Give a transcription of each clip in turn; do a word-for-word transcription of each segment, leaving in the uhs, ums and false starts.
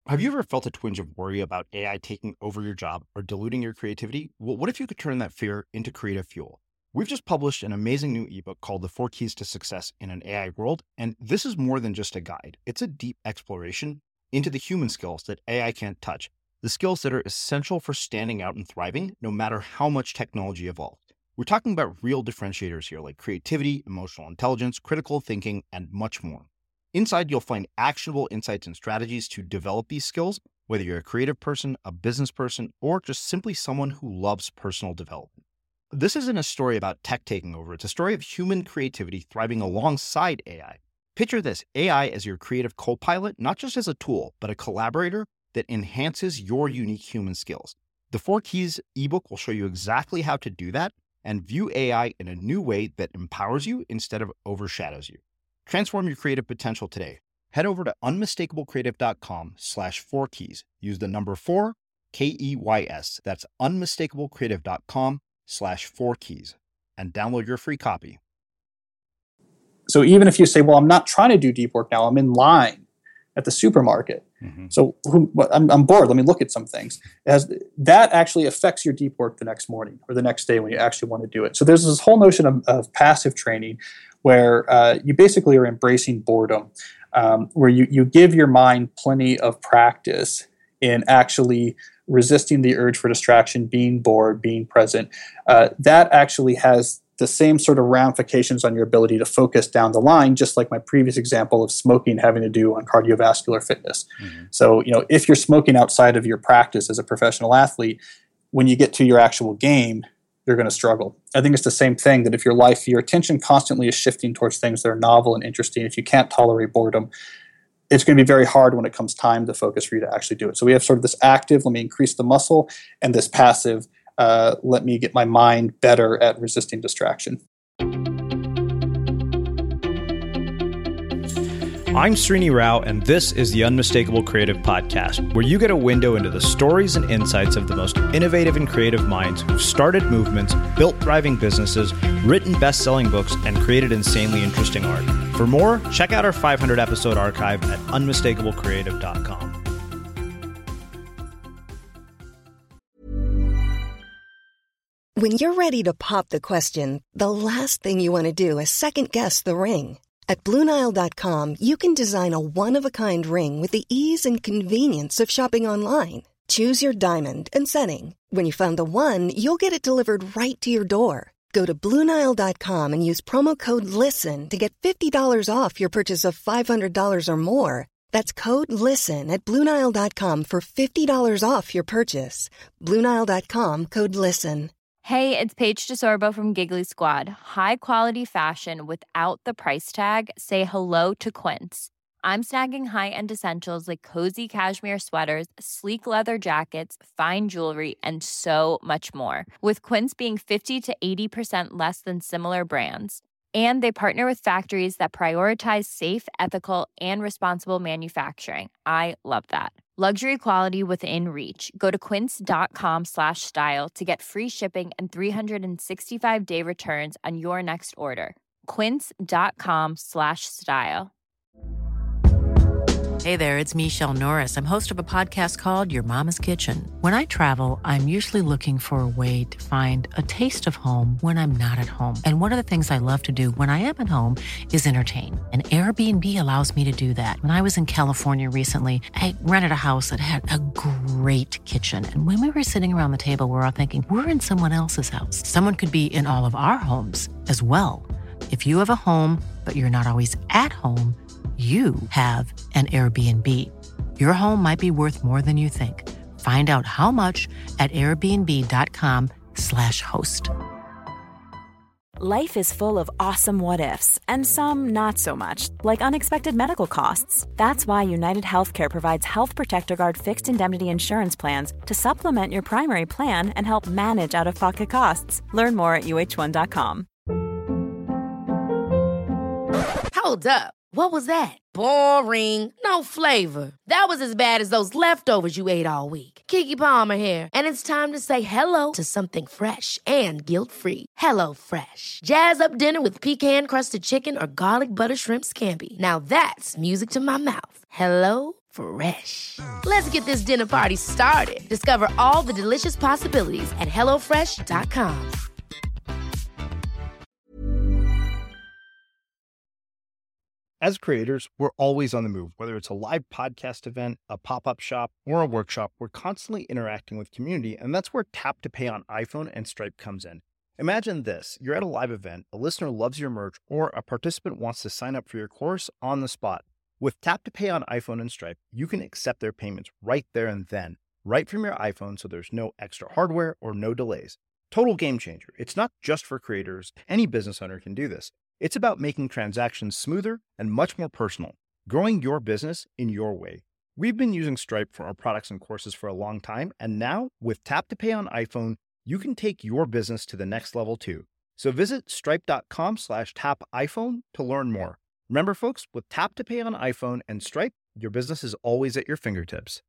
Have you ever felt a twinge of worry about A I taking over your job or diluting your creativity? Well, what if you could turn that fear into creative fuel? We've just published an amazing new ebook called The Four Keys to Success in an A I World, and this is more than just a guide. It's a deep exploration into the human skills that A I can't touch, the skills that are essential for standing out and thriving, no matter how much technology evolves. We're talking about real differentiators here, like creativity, emotional intelligence, critical thinking, and much more. Inside, you'll find actionable insights and strategies to develop these skills, whether you're a creative person, a business person, or just simply someone who loves personal development. This isn't a story about tech taking over. It's a story of human creativity thriving alongside A I. Picture this, A I as your creative co-pilot, not just as a tool, but a collaborator that enhances your unique human skills. The Four Keys ebook will show you exactly how to do that and view A I in a new way that empowers you instead of overshadows you. Transform your creative potential today. Head over to unmistakablecreative.com slash four keys. Use the number four, K E Y S. That's unmistakablecreative.com slash four keys and download your free copy. So even if you say, well, I'm not trying to do deep work now, I'm in line at the supermarket. Mm-hmm. So who, I'm, I'm bored. Let me look at some things. It has, that actually affects your deep work the next morning or the next day when you actually want to do it. So there's this whole notion of, of passive training where uh, you basically are embracing boredom, um, where you, you give your mind plenty of practice in actually resisting the urge for distraction, being bored, being present. Uh, that actually has the same sort of ramifications on your ability to focus down the line, just like my previous example of smoking having to do on cardiovascular fitness. Mm-hmm. So, you know, if you're smoking outside of your practice as a professional athlete, when you get to your actual game, you're going to struggle. I think it's the same thing that if your life, your attention constantly is shifting towards things that are novel and interesting, if you can't tolerate boredom, it's going to be very hard when it comes time to focus for you to actually do it. So we have sort of this active, let me increase the muscle, and this passive, uh, let me get my mind better at resisting distraction. I'm Srini Rao, and this is the Unmistakable Creative Podcast, where you get a window into the stories and insights of the most innovative and creative minds who've started movements, built thriving businesses, written best-selling books, and created insanely interesting art. For more, check out our five hundred episode archive at unmistakable creative dot com. When you're ready to pop the question, the last thing you want to do is second-guess the ring. At Blue Nile dot com, you can design a one-of-a-kind ring with the ease and convenience of shopping online. Choose your diamond and setting. When you find the one, you'll get it delivered right to your door. Go to Blue Nile dot com and use promo code LISTEN to get fifty dollars off your purchase of five hundred dollars or more. That's code LISTEN at Blue Nile dot com for fifty dollars off your purchase. Blue Nile dot com, code LISTEN. Hey, it's Paige DeSorbo from Giggly Squad. High quality fashion without the price tag. Say hello to Quince. I'm snagging high-end essentials like cozy cashmere sweaters, sleek leather jackets, fine jewelry, and so much more. With Quince being fifty to eighty percent less than similar brands. And they partner with factories that prioritize safe, ethical, and responsible manufacturing. I love that. Luxury quality within reach. Go to quince.com slash style to get free shipping and three sixty-five day returns on your next order. Quince.com slash style. Hey there, it's Michelle Norris. I'm host of a podcast called Your Mama's Kitchen. When I travel, I'm usually looking for a way to find a taste of home when I'm not at home. And one of the things I love to do when I am at home is entertain. And Airbnb allows me to do that. When I was in California recently, I rented a house that had a great kitchen. And when we were sitting around the table, we were all thinking, we're in someone else's house. Someone could be in all of our homes as well. If you have a home, but you're not always at home, you have an Airbnb. Your home might be worth more than you think. Find out how much at airbnb.com slash host. Life is full of awesome what-ifs, and some not so much, like unexpected medical costs. That's why United Healthcare provides Health Protector Guard fixed indemnity insurance plans to supplement your primary plan and help manage out-of-pocket costs. Learn more at U H one dot com. Hold up. What was that? Boring. No flavor. That was as bad as those leftovers you ate all week. Keke Palmer here. And it's time to say hello to something fresh and guilt-free. Hello Fresh. Jazz up dinner with pecan-crusted chicken or garlic butter shrimp scampi. Now that's music to my mouth. Hello Fresh. Let's get this dinner party started. Discover all the delicious possibilities at hello fresh dot com. As creators, we're always on the move. Whether it's a live podcast event, a pop-up shop, or a workshop, we're constantly interacting with community, and that's where Tap to Pay on iPhone and Stripe comes in. Imagine this. You're at a live event, a listener loves your merch, or a participant wants to sign up for your course on the spot. With Tap to Pay on iPhone and Stripe, you can accept their payments right there and then, right from your iPhone, so there's no extra hardware or no delays. Total game changer. It's not just for creators. Any business owner can do this. It's about making transactions smoother and much more personal, growing your business in your way. We've been using Stripe for our products and courses for a long time, and now with Tap to Pay on iPhone, you can take your business to the next level too. So visit stripe.com slash tap iPhone to learn more. Remember, folks, with Tap to Pay on iPhone and Stripe, your business is always at your fingertips.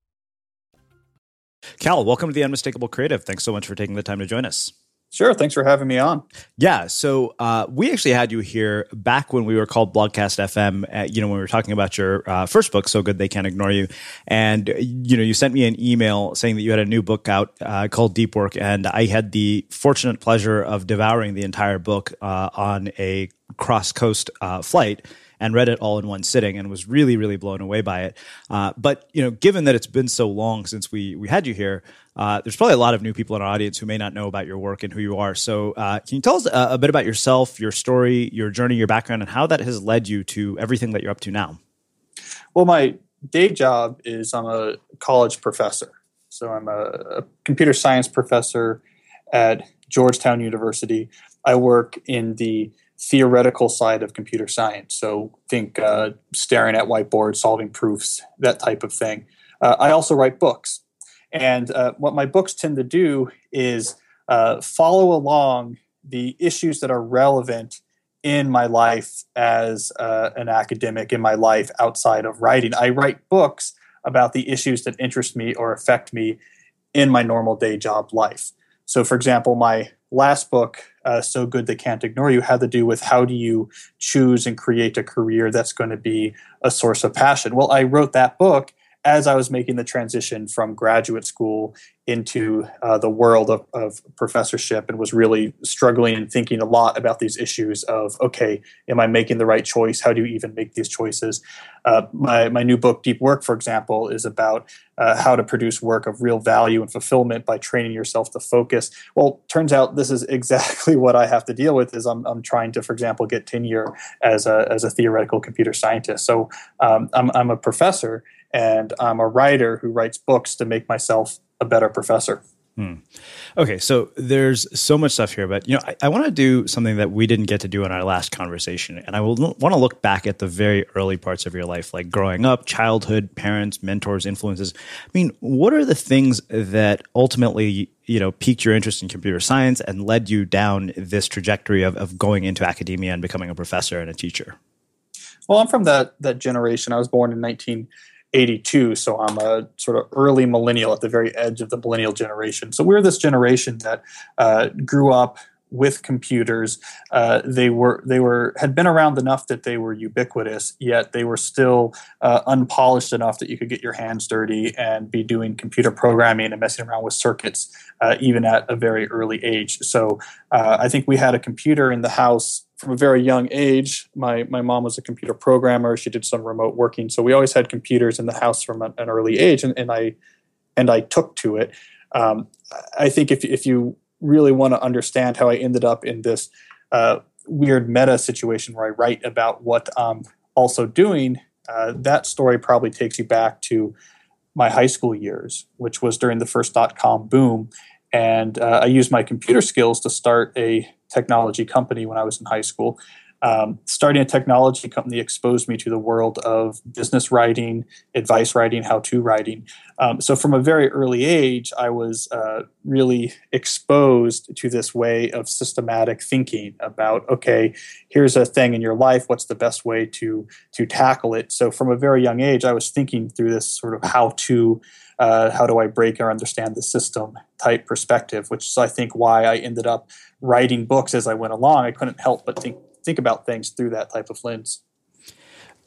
Cal, welcome to The Unmistakable Creative. Thanks so much for taking the time to join us. Sure. Thanks for having me on. Yeah. So uh, we actually had you here back when we were called Blogcast F M, uh, you know, when we were talking about your uh, first book, So Good They Can't Ignore You. And, you know, you sent me an email saying that you had a new book out uh, called Deep Work. And I had the fortunate pleasure of devouring the entire book uh, on a cross-coast uh, flight and read it all in one sitting and was really, really blown away by it. Uh, but, you know, given that it's been so long since we we had you here, uh, there's probably a lot of new people in our audience who may not know about your work and who you are. So uh, can you tell us a, a bit about yourself, your story, your journey, your background, and how that has led you to everything that you're up to now? Well, my day job is I'm a college professor. So I'm a, a computer science professor at Georgetown University. I work in the theoretical side of computer science. So think uh, staring at whiteboards, solving proofs, that type of thing. Uh, I also write books. And uh, what my books tend to do is uh, follow along the issues that are relevant in my life as uh, an academic, in my life outside of writing. I write books about the issues that interest me or affect me in my normal day job life. So, for example, my last book, uh, So Good They Can't Ignore You, had to do with how do you choose and create a career that's going to be a source of passion. Well, I wrote that book as I was making the transition from graduate school into uh, the world of, of professorship, and was really struggling and thinking a lot about these issues of, okay, am I making the right choice? How do you even make these choices? Uh, my, my new book, Deep Work, for example, is about uh, how to produce work of real value and fulfillment by training yourself to focus. Well, turns out this is exactly what I have to deal with. Is I'm, I'm trying to, for example, get tenure as a as a theoretical computer scientist. So um, I'm I'm a professor, and I'm a writer who writes books to make myself a better professor. Hmm. Okay, so there's so much stuff here, but you know, I, I want to do something that we didn't get to do in our last conversation, and I will l- want to look back at the very early parts of your life, like growing up, childhood, parents, mentors, influences. I mean, what are the things that ultimately, you know, piqued your interest in computer science and led you down this trajectory of, of going into academia and becoming a professor and a teacher? Well, I'm from that that generation. I was born in nineteen eighty-two, so I'm a sort of early millennial at the very edge of the millennial generation. So we're this generation that uh, grew up with computers. Uh, they were they were had been around enough that they were ubiquitous, yet they were still uh, unpolished enough that you could get your hands dirty and be doing computer programming and messing around with circuits uh, even at a very early age. So uh, I think we had a computer in the house from a very young age. My my mom was a computer programmer. She did some remote working, so we always had computers in the house from an, an early age, and, and I and I took to it. Um, I think if if you really want to understand how I ended up in this uh, weird meta situation where I write about what I'm also doing, uh, that story probably takes you back to my high school years, which was during the first dot-com boom. And uh, I used my computer skills to start a technology company when I was in high school. Um, starting a technology company exposed me to the world of business writing, advice writing, how-to writing. Um, so from a very early age, I was uh, really exposed to this way of systematic thinking about, okay, here's a thing in your life. What's the best way to to tackle it? So from a very young age, I was thinking through this sort of how-to, uh, how do I break or understand the system type perspective, which is, I think, why I ended up writing books as I went along. I couldn't help but think think about things through that type of lens.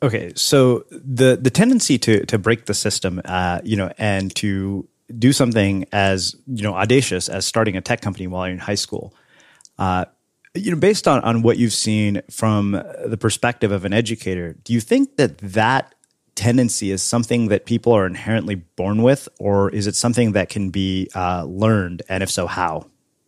Okay, so the the tendency to to break the system, uh, you know, and to do something as, you know, audacious as starting a tech company while you're in high school, uh, you know, based on on what you've seen from the perspective of an educator, do you think that that tendency is something that people are inherently born with, or is it something that can be uh, learned, and if so, how?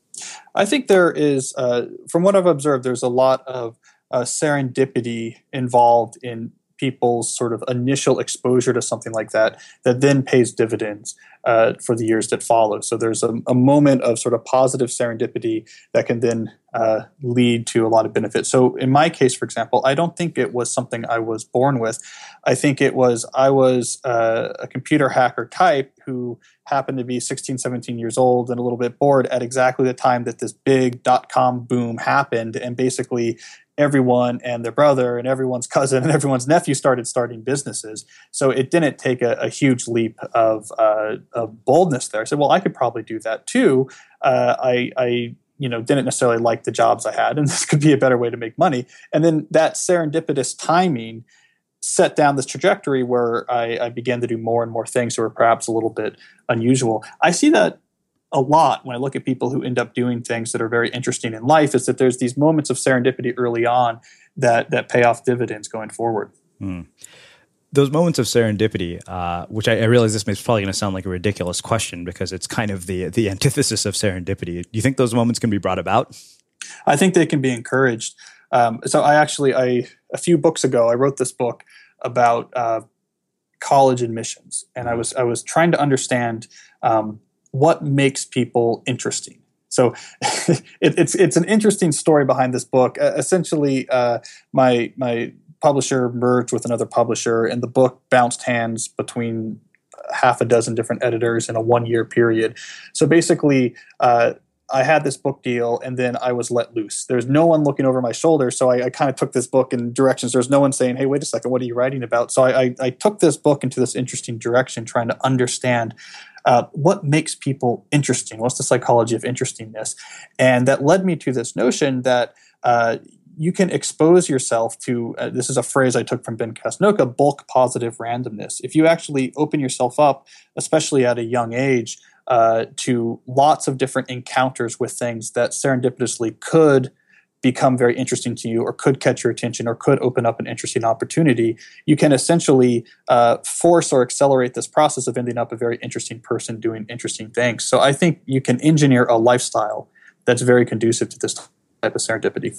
I think there is, uh, from what I've observed, there's a lot of uh, serendipity involved in people's sort of initial exposure to something like that, that then pays dividends uh, for the years that follow. So there's a, a moment of sort of positive serendipity that can then uh, lead to a lot of benefit. So in my case, for example, I don't think it was something I was born with. I think it was, I was uh, a computer hacker type who happened to be sixteen, seventeen years old and a little bit bored at exactly the time that this big dot-com boom happened. And basically everyone and their brother and everyone's cousin and everyone's nephew started starting businesses. So it didn't take a, a huge leap of, uh, of boldness there. I said, well, I could probably do that too. Uh, I, I, you know, didn't necessarily like the jobs I had, and this could be a better way to make money. And then that serendipitous timing set down this trajectory where I, I began to do more and more things that were perhaps a little bit unusual. I see that a lot when I look at people who end up doing things that are very interesting in life, is that there's these moments of serendipity early on that that pay off dividends going forward. Hmm. Those moments of serendipity, uh, which I, I realize this is probably going to sound like a ridiculous question because it's kind of the the antithesis of serendipity. Do you think those moments can be brought about? I think they can be encouraged. Um, so I actually, I a few books ago, I wrote this book about uh, college admissions, and I was I was trying to understand um, what makes people interesting. So it, it's it's an interesting story behind this book. Uh, essentially, uh, my my publisher merged with another publisher, and the book bounced hands between half a dozen different editors in a one year period. So basically, uh, I had this book deal, and then I was let loose. There's no one looking over my shoulder, so I, I kind of took this book in directions. There's no one saying, "Hey, wait a second, what are you writing about?" So I, I, I took this book into this interesting direction, trying to understand uh, what makes people interesting. What's the psychology of interestingness? And that led me to this notion that uh, you can expose yourself to, uh, this is a phrase I took from Ben Casnocha, bulk positive randomness. If you actually open yourself up, especially at a young age, uh, to lots of different encounters with things that serendipitously could become very interesting to you, or could catch your attention, or could open up an interesting opportunity, you can essentially uh, force or accelerate this process of ending up a very interesting person doing interesting things. So I think you can engineer a lifestyle that's very conducive to this type of serendipity.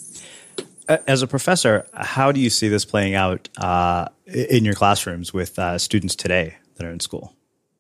As a professor, how do you see this playing out uh, in your classrooms with uh, students today that are in school?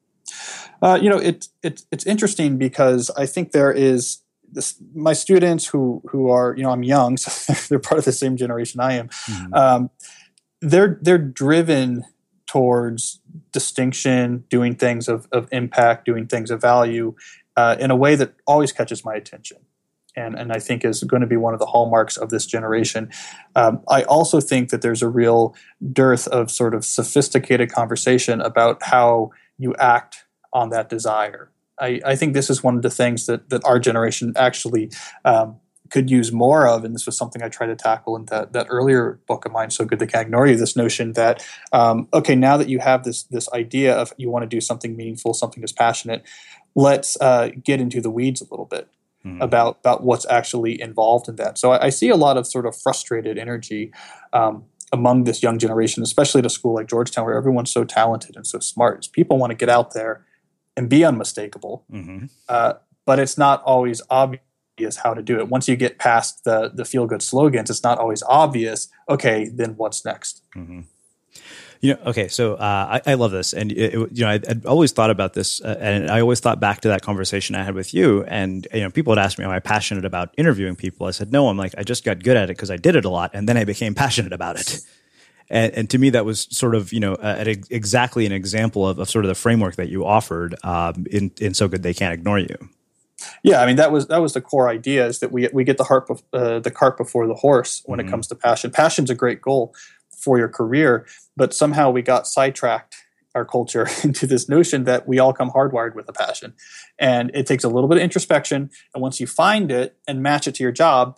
Uh, you know, it, it, it's interesting because I think there is this, my students who who are, you know, I'm young, so they're part of the same generation I am. Mm-hmm. Um, they're they're driven towards distinction, doing things of, of impact, doing things of value uh, in a way that always catches my attention. And, and I think is going to be one of the hallmarks of this generation. Um, I also think that there's a real dearth of sort of sophisticated conversation about how you act on that desire. I, I think this is one of the things that, that our generation actually um, could use more of, and this was something I tried to tackle in that, that earlier book of mine, So Good They Can't Ignore You, this notion that, um, okay, now that you have this, this idea of you want to do something meaningful, something that's passionate, let's uh, get into the weeds a little bit. Mm-hmm. About about what's actually involved in that. So I, I see a lot of sort of frustrated energy um, among this young generation, especially at a school like Georgetown, where everyone's so talented and so smart. People want to get out there and be unmistakable, mm-hmm. uh, but it's not always obvious how to do it. Once you get past the the feel good slogans, it's not always obvious. Okay, then what's next? Mm-hmm. You know, okay, so uh, I, I love this, and it, it, you know, I'd, I'd always thought about this, uh, and I always thought back to that conversation I had with you. And you know, people would ask me, "Am I passionate about interviewing people?" I said, "No, I'm like I just got good at it because I did it a lot, and then I became passionate about it." And, and to me, that was sort of you know uh, at ex- exactly an example of, of sort of the framework that you offered um, in in So Good They Can't Ignore You. Yeah, I mean that was that was the core idea, is that we we get the heart bef- uh, the cart before the horse when mm-hmm. it comes to passion. Passion's a great goal for your career, but somehow we got sidetracked, our culture, into this notion that we all come hardwired with a passion. And it takes a little bit of introspection, and once you find it and match it to your job,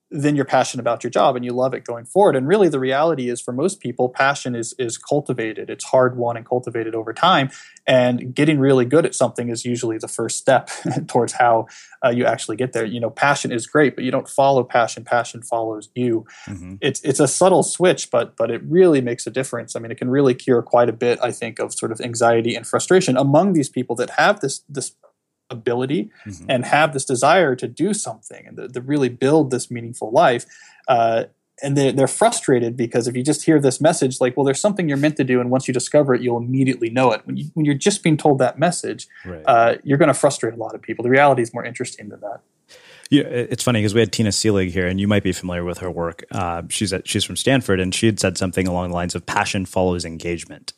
then you're passionate about your job and you love it going forward. And really the reality is for most people, passion is is cultivated. It's hard won and cultivated over time. And getting really good at something is usually the first step towards how uh, you actually get there. You know, passion is great, but you don't follow passion. Passion follows you. Mm-hmm. It's it's a subtle switch, but but it really makes a difference. I mean, it can really cure quite a bit, I think, of sort of anxiety and frustration among these people that have this this ability mm-hmm. and have this desire to do something and to, to really build this meaningful life. Uh, and they, they're frustrated because if you just hear this message, like, well, there's something you're meant to do, and once you discover it, you'll immediately know it. When, you, when you're just being told that message, right. uh, you're going to frustrate a lot of people. The reality is more interesting than that. Yeah, it's funny because we had Tina Seelig here, and you might be familiar with her work. Uh, she's at, she's from Stanford, and she had said something along the lines of passion follows engagement.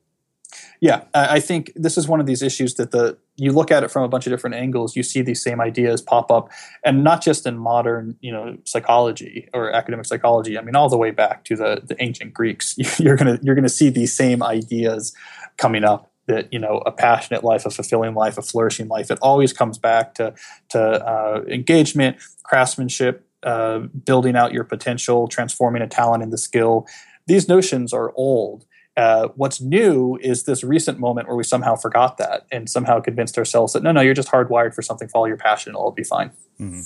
Yeah, I think this is one of these issues that the you look at it from a bunch of different angles. You see these same ideas pop up, and not just in modern, you know, psychology or academic psychology. I mean, all the way back to the, the ancient Greeks. You're gonna you're gonna see these same ideas coming up. That, you know, a passionate life, a fulfilling life, a flourishing life. It always comes back to to uh, engagement, craftsmanship, uh, building out your potential, transforming a talent into skill. These notions are old. Uh, what's new is this recent moment where we somehow forgot that and somehow convinced ourselves that, no, no, you're just hardwired for something, follow your passion, it'll all be fine. Mm-hmm.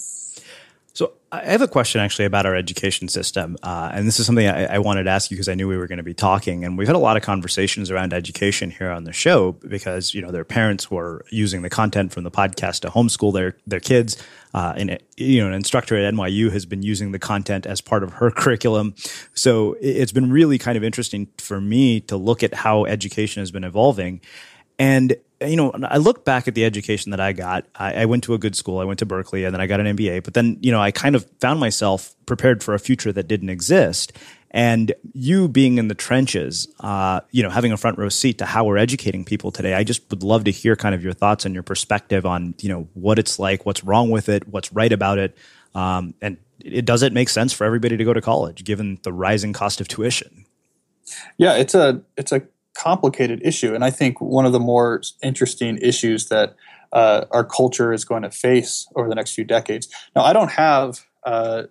So I have a question actually about our education system. Uh, and this is something I, I wanted to ask you because I knew we were going to be talking. And we've had a lot of conversations around education here on the show because, you know, their parents were using the content from the podcast to homeschool their their kids. Uh, and, you know, an instructor at N Y U has been using the content as part of her curriculum. So it's been really kind of interesting for me to look at how education has been evolving. And, you know, I look back at the education that I got. I, I went to a good school. I went to Berkeley, and then I got an M B A. But then, you know, I kind of found myself prepared for a future that didn't exist. And you being in the trenches, uh, you know, having a front row seat to how we're educating people today, I just would love to hear kind of your thoughts and your perspective on, you know, what it's like, what's wrong with it, what's right about it, um, and it, does it make sense for everybody to go to college given the rising cost of tuition? Yeah, it's a it's a complicated issue, and I think one of the more interesting issues that uh, our culture is going to face over the next few decades. Now, I don't have uh,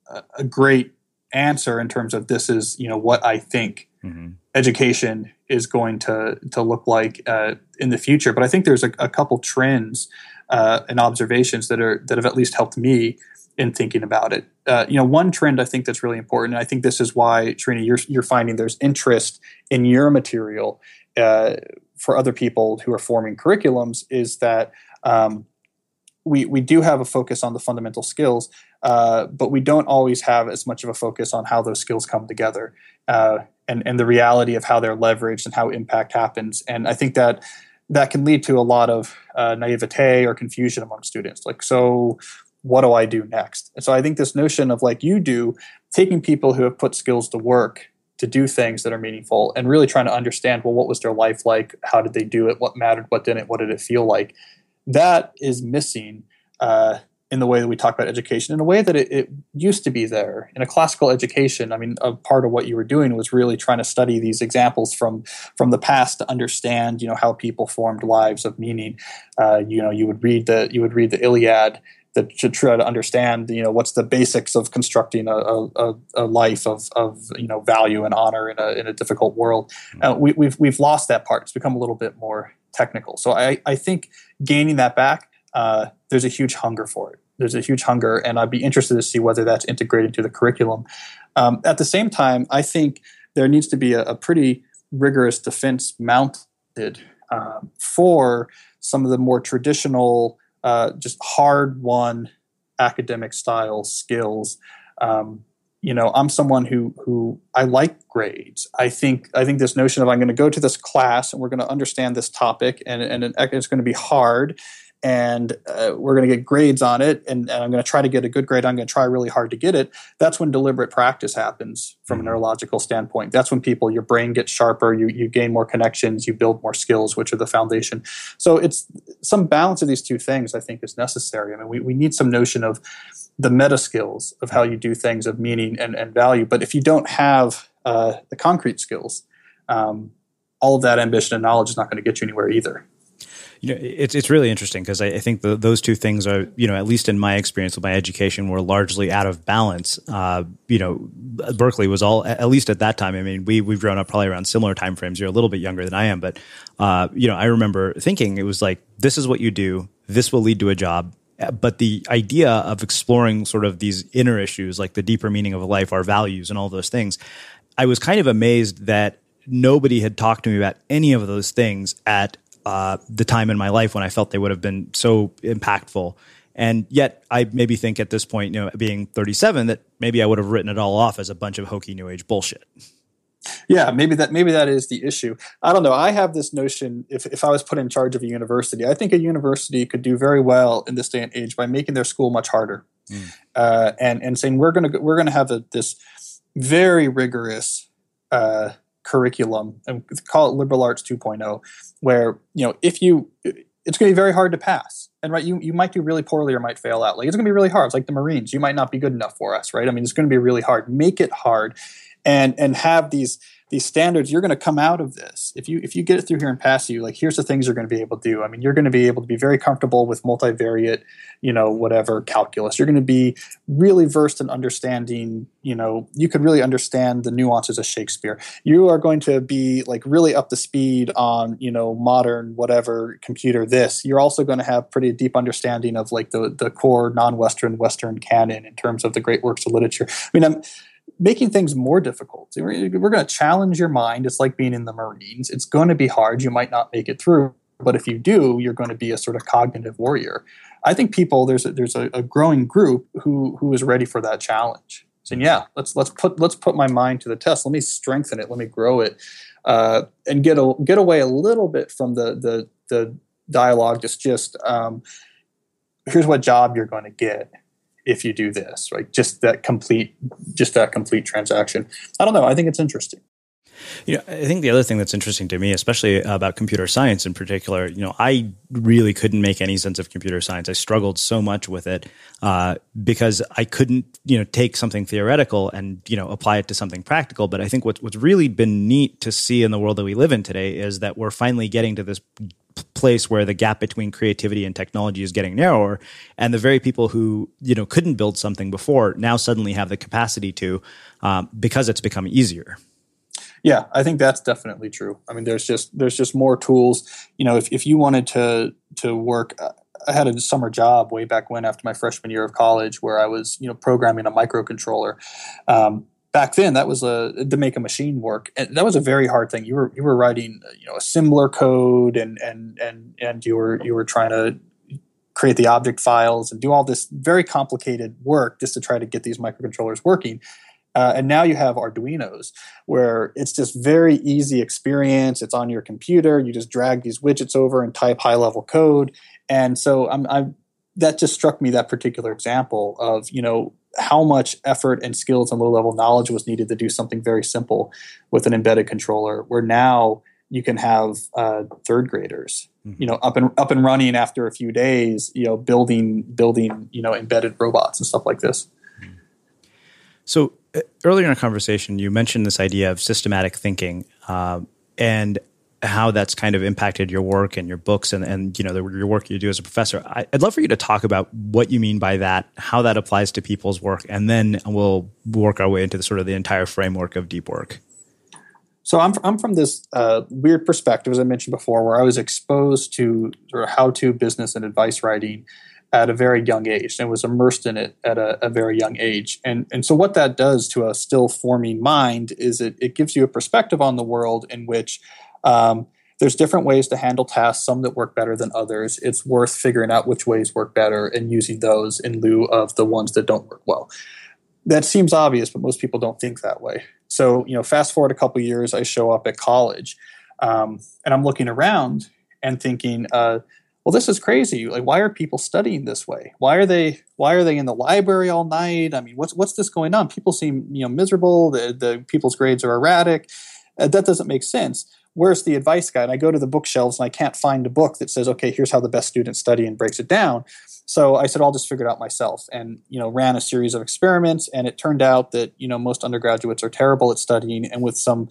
a great answer in terms of this is, you know, what I think mm-hmm. education is going to to look like uh, in the future, but I think there's a, a couple trends uh, and observations that are that have at least helped me in thinking about it. Uh, you know, one trend I think that's really important, and I think this is why, Trina, you're, you're finding there's interest in your material uh, for other people who are forming curriculums, is that um, we we do have a focus on the fundamental skills, uh, but we don't always have as much of a focus on how those skills come together uh, and, and the reality of how they're leveraged and how impact happens. And I think that that can lead to a lot of uh, naivete or confusion among students. Like, so what do I do next? And so I think this notion of, like you do, taking people who have put skills to work to do things that are meaningful and really trying to understand, well, what was their life like? How did they do it? What mattered? What didn't? What did it feel like? That is missing uh, in the way that we talk about education, in a way that it, it used to be there. In a classical education, I mean, a part of what you were doing was really trying to study these examples from from the past to understand, you know, how people formed lives of meaning. Uh, you know, you would read the you would read the Iliad, that should try to understand, you know, what's the basics of constructing a, a, a life of, of, you know, value and honor in a in a difficult world. Uh, we, we've we've lost that part. It's become a little bit more technical. So I, I think gaining that back, uh, there's a huge hunger for it. There's a huge hunger, and I'd be interested to see whether that's integrated into the curriculum. Um, at the same time, I think there needs to be a, a pretty rigorous defense mounted um, for some of the more traditional, Uh, just hard-won academic style skills. Um, you know, I'm someone who who I like grades. I think I think this notion of I'm going to go to this class and we're going to understand this topic, and and it's going to be hard, and uh, we're going to get grades on it, and, and I'm going to try to get a good grade. I'm going to try really hard to get it. That's when deliberate practice happens from a neurological standpoint. That's when people, your brain gets sharper, you you gain more connections, you build more skills, which are the foundation. So it's some balance of these two things, I think, is necessary. I mean, we, we need some notion of the meta skills of how you do things of meaning and, and value. But if you don't have uh, the concrete skills, um, all of that ambition and knowledge is not going to get you anywhere either. You know, it's it's really interesting because I, I think the, those two things are, you know, at least in my experience with my education, were largely out of balance. Uh, you know, Berkeley was all, at least at that time. I mean, we we've grown up probably around similar timeframes. You're a little bit younger than I am, but uh, you know, I remember thinking it was like, this is what you do. This will lead to a job. But the idea of exploring sort of these inner issues, like the deeper meaning of life, our values, and all those things, I was kind of amazed that nobody had talked to me about any of those things at Uh, the time in my life when I felt they would have been so impactful. And yet I maybe think at this point, you know, being thirty-seven, that maybe I would have written it all off as a bunch of hokey new age bullshit. Yeah, maybe that maybe that is the issue. I don't know. I have this notion, if, if I was put in charge of a university, I think a university could do very well in this day and age by making their school much harder. Mm. Uh, and, and saying we're gonna we're gonna have a, this very rigorous uh curriculum, and call it liberal arts two point oh, where, you know, if you, it's going to be very hard to pass. And right, you you might do really poorly or might fail out. Like, it's going to be really hard. It's like the Marines. You might not be good enough for us, right? I mean, it's going to be really hard. Make it hard, and and have these these standards. You're going to come out of this. If you if you get it through here and pass you, like, here's the things you're going to be able to do. I mean, you're going to be able to be very comfortable with multivariate, you know, whatever calculus. You're going to be really versed in understanding, you know, you could really understand the nuances of Shakespeare. You are going to be like really up to speed on, you know, modern whatever computer this. You're also going to have pretty deep understanding of like the the core non-Western Western canon in terms of the great works of literature. I mean, I'm making things more difficult. We're, we're going to challenge your mind. It's like being in the Marines. It's going to be hard. You might not make it through, but if you do, you're going to be a sort of cognitive warrior. I think people, there's a, there's a, a growing group who who is ready for that challenge. Saying, yeah, let's let's put let's put my mind to the test. Let me strengthen it. Let me grow it, uh, and get a, get away a little bit from the the the dialogue. Just just um, here's what job you're going to get if you do this, right? Just that complete, just that complete transaction. I don't know. I think it's interesting. You know, I think the other thing that's interesting to me, especially about computer science in particular, you know, I really couldn't make any sense of computer science. I struggled so much with it uh, because I couldn't, you know, take something theoretical and, you know, apply it to something practical. But I think what's, what's really been neat to see in the world that we live in today is that we're finally getting to this place where the gap between creativity and technology is getting narrower, and the very people who, you know, couldn't build something before now suddenly have the capacity to, um, because it's become easier. Yeah, I think that's definitely true. I mean, there's just there's just more tools. You know, if, if you wanted to to work, I had a summer job way back when after my freshman year of college where I was, you know, programming a microcontroller. Um, back then, that was a to make a machine work, and that was a very hard thing. You were you were writing, you know, assembler code, and and and and you were you were trying to create the object files and do all this very complicated work just to try to get these microcontrollers working. Uh, and now you have Arduinos, where it's just very easy experience. It's on your computer. You just drag these widgets over and type high-level code. And so I'm, I'm, that just struck me, that particular example of, you know, how much effort and skills and low-level knowledge was needed to do something very simple with an embedded controller, where now you can have uh, third graders, mm-hmm. you know, up and up and running after a few days, you know, building building, you know, embedded robots and stuff like this. So uh, earlier in our conversation, you mentioned this idea of systematic thinking uh, and how that's kind of impacted your work and your books and, and you know, the, your work you do as a professor. I, I'd love for you to talk about what you mean by that, how that applies to people's work, and then we'll work our way into the sort of the entire framework of deep work. So I'm I'm from this uh, weird perspective, as I mentioned before, where I was exposed to sort of how-to business and advice writing at a very young age, and was immersed in it at a, a very young age. And and so what that does to a still forming mind is it it gives you a perspective on the world in which um, there's different ways to handle tasks, some that work better than others. It's worth figuring out which ways work better and using those in lieu of the ones that don't work well. That seems obvious, but most people don't think that way. So, you know, fast forward a couple of years, I show up at college, um, and I'm looking around and thinking, uh, well, this is crazy. Like, why are people studying this way? Why are they why are they in the library all night? I mean, what's what's this going on? People seem, you know, miserable. The the people's grades are erratic. Uh, that doesn't make sense. Where's the advice guide? I go to the bookshelves and I can't find a book that says, okay, here's how the best students study and breaks it down. So I said, I'll just figure it out myself, and, you know, ran a series of experiments. And it turned out that, you know, most undergraduates are terrible at studying, and with some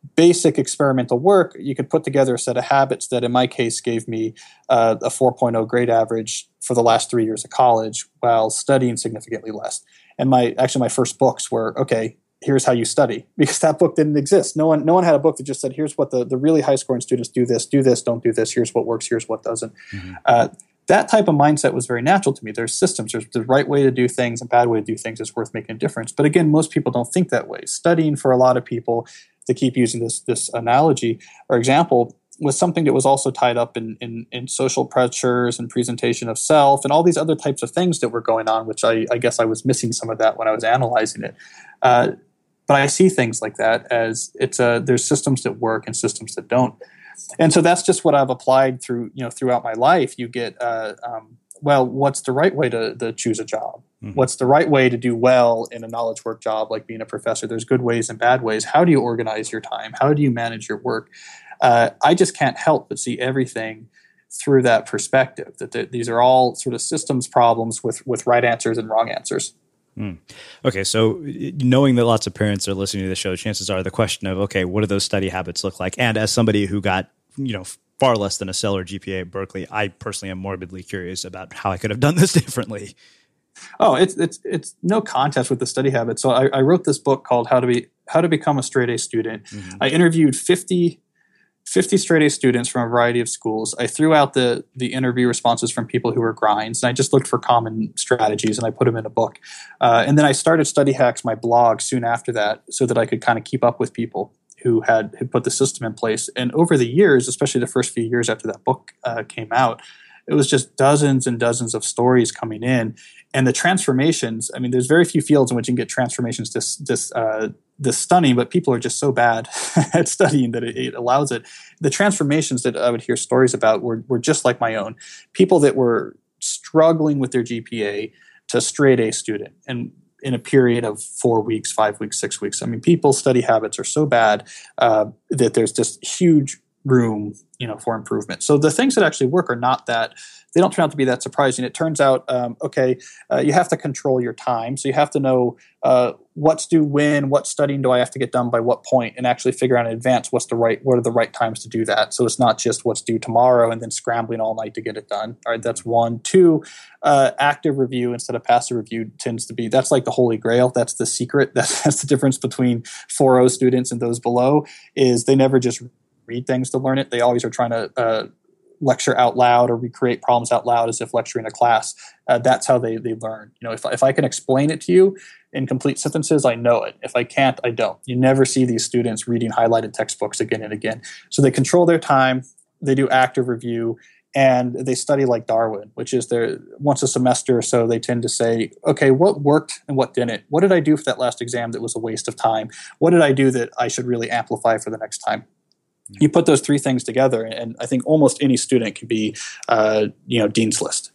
basic experimental work, you could put together a set of habits that in my case gave me uh, a four point oh grade average for the last three years of college while studying significantly less. And my actually my first books were, okay, here's how you study, because that book didn't exist. No one no one had a book that just said, here's what the, the really high scoring students do this, do this, don't do this, here's what works, here's what doesn't. Mm-hmm. Uh, that type of mindset was very natural to me. There's systems. There's the right way to do things and bad way to do things is worth making a difference. But again, most people don't think that way. Studying for a lot of people, to keep using this this analogy or example, was something that was also tied up in, in, in social pressures and presentation of self and all these other types of things that were going on, which I, I guess I was missing some of that when I was analyzing it. Uh, but I see things like that as it's a, there's systems that work and systems that don't. And so that's just what I've applied through, you know, throughout my life. You get, uh, um, well, what's the right way to, to choose a job? Mm-hmm. What's the right way to do well in a knowledge work job like being a professor? There's good ways and bad ways. How do you organize your time? How do you manage your work? Uh, I just can't help but see everything through that perspective, that th- these are all sort of systems problems with, with right answers and wrong answers. Mm. Okay, so knowing that lots of parents are listening to the show, chances are the question of, okay, what do those study habits look like? And as somebody who got, you know, far less than a stellar G P A at Berkeley, I personally am morbidly curious about how I could have done this differently. Oh, it's it's it's no contest with the study habit. So I, I wrote this book called How to Be How to Become a Straight A Student. Mm-hmm. I interviewed fifty, fifty straight A students from a variety of schools. I threw out the the interview responses from people who were grinds, and I just looked for common strategies, and I put them in a book. Uh, and then I started Study Hacks, my blog, soon after that, so that I could kind of keep up with people who had, had put the system in place. And over the years, especially the first few years after that book uh, came out, it was just dozens and dozens of stories coming in. And the transformations, I mean, there's very few fields in which you can get transformations this this, uh, this stunning, but people are just so bad at studying that it, it allows it. The transformations that I would hear stories about were, were just like my own. People that were struggling with their G P A to straight A student. And in a period of four weeks, five weeks, six weeks. I mean, people's study habits are so bad uh, that there's just huge room, you know, for improvement. So the things that actually work are not that, they don't turn out to be that surprising. It turns out, um, okay, uh, you have to control your time. So you have to know uh, what's due when, what studying do I have to get done by what point, and actually figure out in advance what's the right, what are the right times to do that. So it's not just what's due tomorrow and then scrambling all night to get it done. All right, that's one. Two, uh, active review instead of passive review tends to be, that's like the holy grail. That's the secret. That's, that's the difference between four oh students and those below, is they never just read things to learn it. They always are trying to uh, lecture out loud or recreate problems out loud as if lecturing a class. Uh, that's how they they learn. You know, if if I can explain it to you in complete sentences, I know it. If I can't, I don't. You never see these students reading highlighted textbooks again and again. So they control their time. They do active review. And they study like Darwin, which is their once a semester or so, they tend to say, okay, what worked and what didn't? What did I do for that last exam that was a waste of time? What did I do that I should really amplify for the next time? You put those three things together, and I think almost any student can be, uh, you know, Dean's List.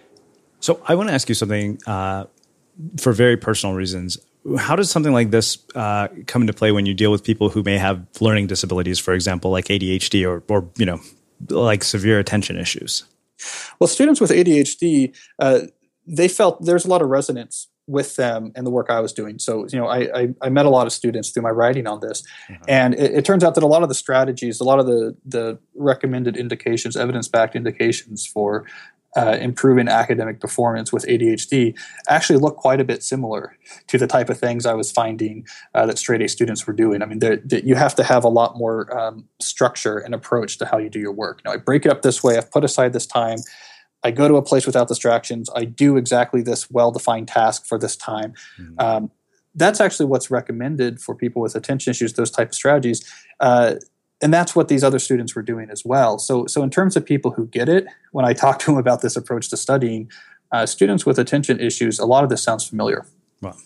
So I want to ask you something uh, for very personal reasons. How does something like this uh, come into play when you deal with people who may have learning disabilities, for example, like A D H D or, or you know, like severe attention issues? Well, students with A D H D, uh, they felt there's a lot of resonance with them and the work I was doing. So, you know, I, I, I met a lot of students through my writing on this. Mm-hmm. And it, it turns out that a lot of the strategies, a lot of the, the recommended indications, evidence-backed indications for uh, improving academic performance with A D H D actually look quite a bit similar to the type of things I was finding uh, that straight A students were doing. I mean, you have to have a lot more um, structure and approach to how you do your work. Now, I break it up this way. I've put aside this time. I go to a place without distractions. I do exactly this well-defined task for this time. Mm-hmm. Um, that's actually what's recommended for people with attention issues, those type of strategies. Uh, and that's what these other students were doing as well. So, so in terms of people who get it, when I talk to them about this approach to studying, uh, students with attention issues, a lot of this sounds familiar. Wow.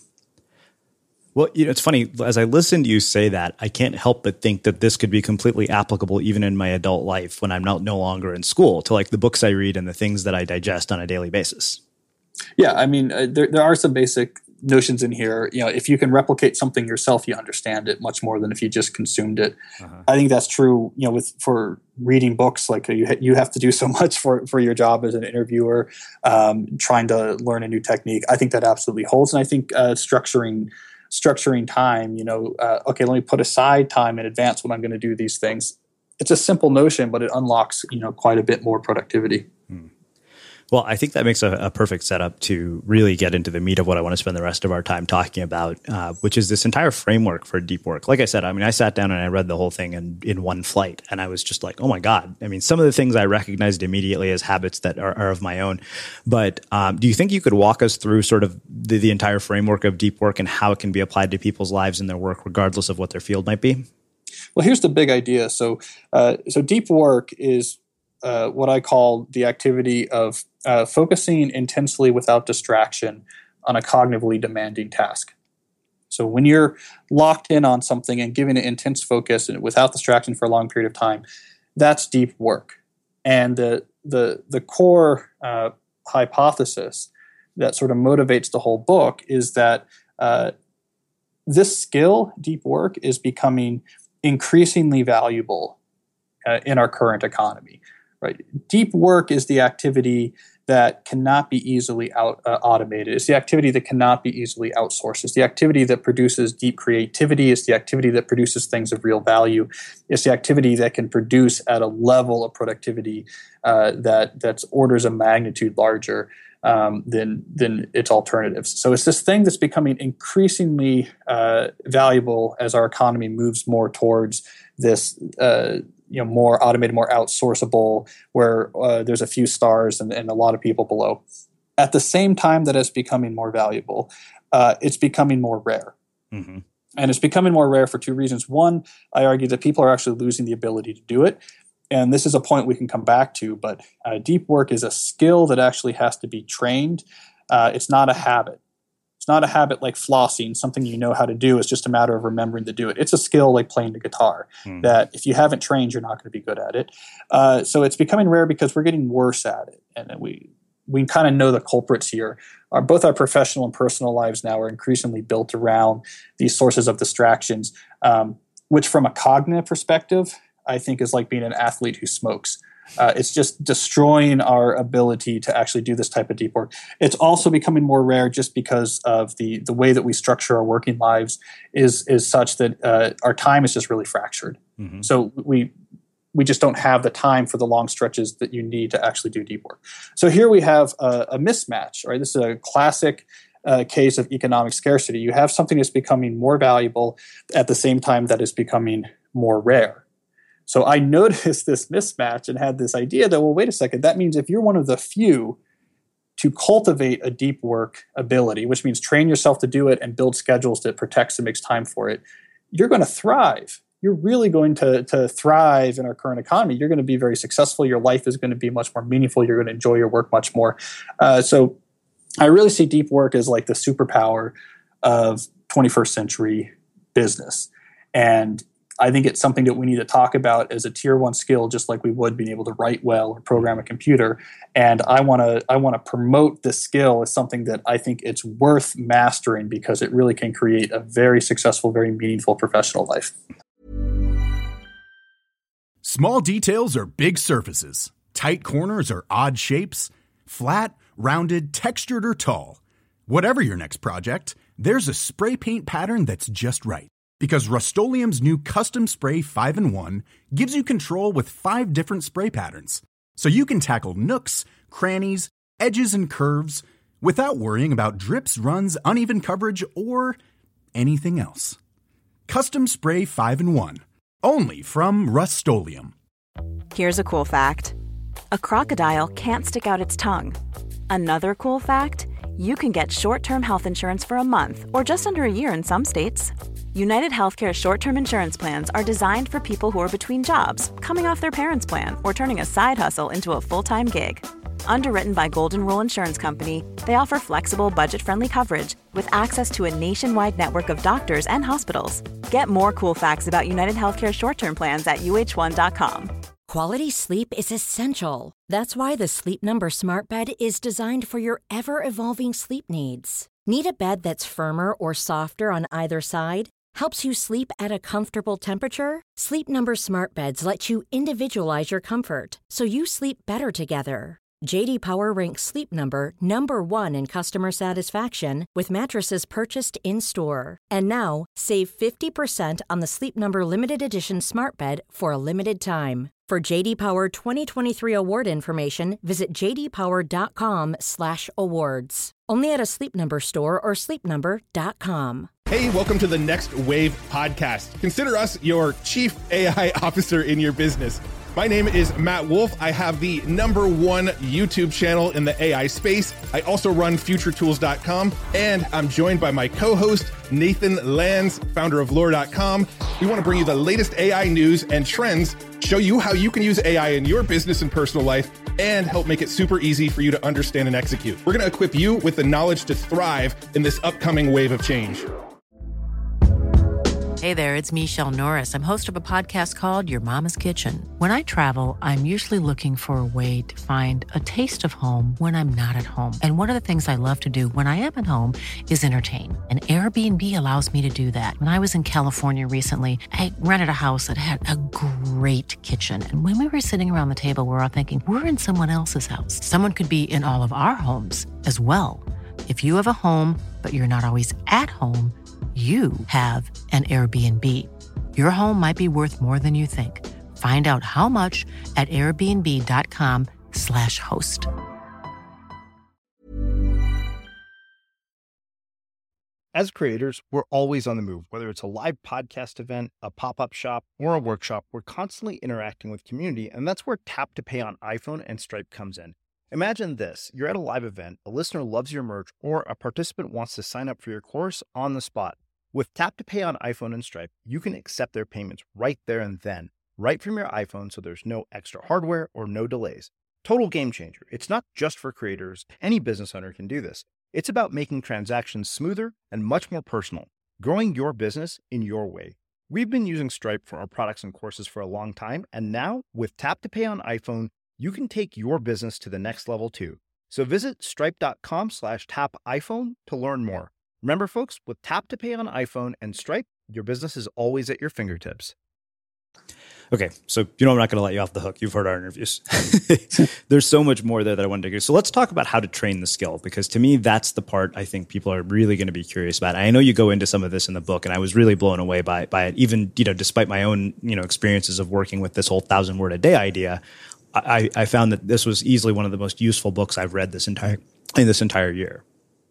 Well, you know, it's funny, as I listen to you say that, I can't help but think that this could be completely applicable even in my adult life when I'm not no longer in school, to like the books I read and the things that I digest on a daily basis. Yeah, I mean, uh, there there are some basic notions in here. You know, if you can replicate something yourself, you understand it much more than if you just consumed it. Uh-huh. I think that's true, you know, with for reading books. Like you ha- you have to do so much for, for your job as an interviewer, um, trying to learn a new technique. I think that absolutely holds. And I think uh, structuring structuring time, you know, uh, okay, let me put aside time in advance when I'm going to do these things. It's a simple notion, but it unlocks, you know, quite a bit more productivity. Hmm. Well, I think that makes a, a perfect setup to really get into the meat of what I want to spend the rest of our time talking about, uh, which is this entire framework for deep work. Like I said, I mean, I sat down and I read the whole thing in, in one flight, and I was just like, oh my God. I mean, some of the things I recognized immediately as habits that are, are of my own. But um, do you think you could walk us through sort of the, the entire framework of deep work and how it can be applied to people's lives and their work, regardless of what their field might be? Well, here's the big idea. So, uh, so deep work is uh, what I call the activity of uh, focusing intensely without distraction on a cognitively demanding task. So, when you're locked in on something and giving it intense focus and without distraction for a long period of time, that's deep work. And the the the core uh, hypothesis that sort of motivates the whole book is that uh, this skill, deep work, is becoming increasingly valuable uh, in our current economy. Right? Deep work is the activity that cannot be easily out uh, automated. It's the activity that cannot be easily outsourced. It's the activity that produces deep creativity. It's the activity that produces things of real value. It's the activity that can produce at a level of productivity uh, that that's orders of magnitude larger um, than than its alternatives. So it's this thing that's becoming increasingly uh, valuable as our economy moves more towards this. Uh, you know, more automated, more outsourceable, where uh, there's a few stars and, and a lot of people below. At the same time that it's becoming more valuable, uh, it's becoming more rare. Mm-hmm. And it's becoming more rare for two reasons. One, I argue that people are actually losing the ability to do it. And this is a point we can come back to, but uh, deep work is a skill that actually has to be trained. Uh, it's not a habit. It's not a habit like flossing, something you know how to do. It's just a matter of remembering to do it. It's a skill like playing the guitar mm. that if you haven't trained, you're not going to be good at it. Uh, so it's becoming rare because we're getting worse at it. And we we kind of know the culprits here. Our, both our professional and personal lives now are increasingly built around these sources of distractions, um, which from a cognitive perspective, I think is like being an athlete who smokes. Uh, it's just destroying our ability to actually do this type of deep work. It's also becoming more rare just because of the the way that we structure our working lives is is such that uh, our time is just really fractured. Mm-hmm. So we we just don't have the time for the long stretches that you need to actually do deep work. So here we have a, a mismatch. Right, this is a classic uh, case of economic scarcity. You have something that's becoming more valuable at the same time that is becoming more rare. So I noticed this mismatch and had this idea that, well, wait a second, that means if you're one of the few to cultivate a deep work ability, which means train yourself to do it and build schedules that protects and makes time for it, you're going to thrive. You're really going to, to thrive in our current economy. You're going to be very successful. Your life is going to be much more meaningful. You're going to enjoy your work much more. Uh, so I really see deep work as like the superpower of twenty-first century business. And I think it's something that we need to talk about as a tier one skill, just like we would being able to write well or program a computer. And I want to I want to promote this skill as something that I think it's worth mastering because it really can create a very successful, very meaningful professional life. Small details are big surfaces. Tight corners are odd shapes. Flat, rounded, textured, or tall. Whatever your next project, there's a spray paint pattern that's just right. Because Rust-Oleum's new Custom Spray five in one gives you control with five different spray patterns. So you can tackle nooks, crannies, edges, and curves without worrying about drips, runs, uneven coverage, or anything else. Custom Spray five in one. Only from Rust-Oleum. Here's a cool fact. A crocodile can't stick out its tongue. Another cool fact, you can get short-term health insurance for a month or just under a year in some states. United Healthcare short-term insurance plans are designed for people who are between jobs, coming off their parents' plan, or turning a side hustle into a full-time gig. Underwritten by Golden Rule Insurance Company, they offer flexible, budget-friendly coverage with access to a nationwide network of doctors and hospitals. Get more cool facts about United Healthcare short-term plans at U H one dot com. Quality sleep is essential. That's why the Sleep Number Smart Bed is designed for your ever-evolving sleep needs. Need a bed that's firmer or softer on either side? Helps you sleep at a comfortable temperature? Sleep Number Smart Beds let you individualize your comfort so you sleep better together. J D Power ranks Sleep Number number one in customer satisfaction with mattresses purchased in-store. And now, save fifty percent on the Sleep Number Limited Edition Smart Bed for a limited time. For J D Power twenty twenty-three award information, visit j d power dot com slash awards. Only at a Sleep Number store or sleep number dot com. Hey, welcome to the Next Wave podcast. Consider us your chief A I officer in your business. My name is Matt Wolf. I have the number one YouTube channel in the A I space. I also run future tools dot com, and I'm joined by my co-host, Nathan Lands, founder of lore dot com. We want to bring you the latest A I news and trends, show you how you can use A I in your business and personal life, and help make it super easy for you to understand and execute. We're going to equip you with the knowledge to thrive in this upcoming wave of change. Hey there, it's Michelle Norris. I'm host of a podcast called Your Mama's Kitchen. When I travel, I'm usually looking for a way to find a taste of home when I'm not at home. And one of the things I love to do when I am at home is entertain. And Airbnb allows me to do that. When I was in California recently, I rented a house that had a great kitchen. And when we were sitting around the table, we were all thinking, we're in someone else's house. Someone could be in all of our homes as well. If you have a home, but you're not always at home, you have an Airbnb. Your home might be worth more than you think. Find out how much at airbnb dot com slash host. As creators, we're always on the move. Whether it's a live podcast event, a pop-up shop, or a workshop, we're constantly interacting with community, and that's where Tap to Pay on iPhone and Stripe comes in. Imagine this. You're at a live event, a listener loves your merch, or a participant wants to sign up for your course on the spot. With Tap to Pay on iPhone and Stripe, you can accept their payments right there and then, right from your iPhone, so there's no extra hardware or no delays. Total game changer. It's not just for creators. Any business owner can do this. It's about making transactions smoother and much more personal, growing your business in your way. We've been using Stripe for our products and courses for a long time, and now with Tap to Pay on iPhone, you can take your business to the next level too. So visit stripe dot com slash tap iPhone to learn more. Remember, folks, with Tap to Pay on iPhone and Stripe, your business is always at your fingertips. Okay, so you know I'm not going to let you off the hook. You've heard our interviews. There's so much more there that I wanted to do. So let's talk about how to train the skill, because to me, that's the part I think people are really going to be curious about. I know you go into some of this in the book, and I was really blown away by, by it, even you know, despite my own you know experiences of working with this whole thousand word a day idea. I, I found that this was easily one of the most useful books I've read this entire in this entire year.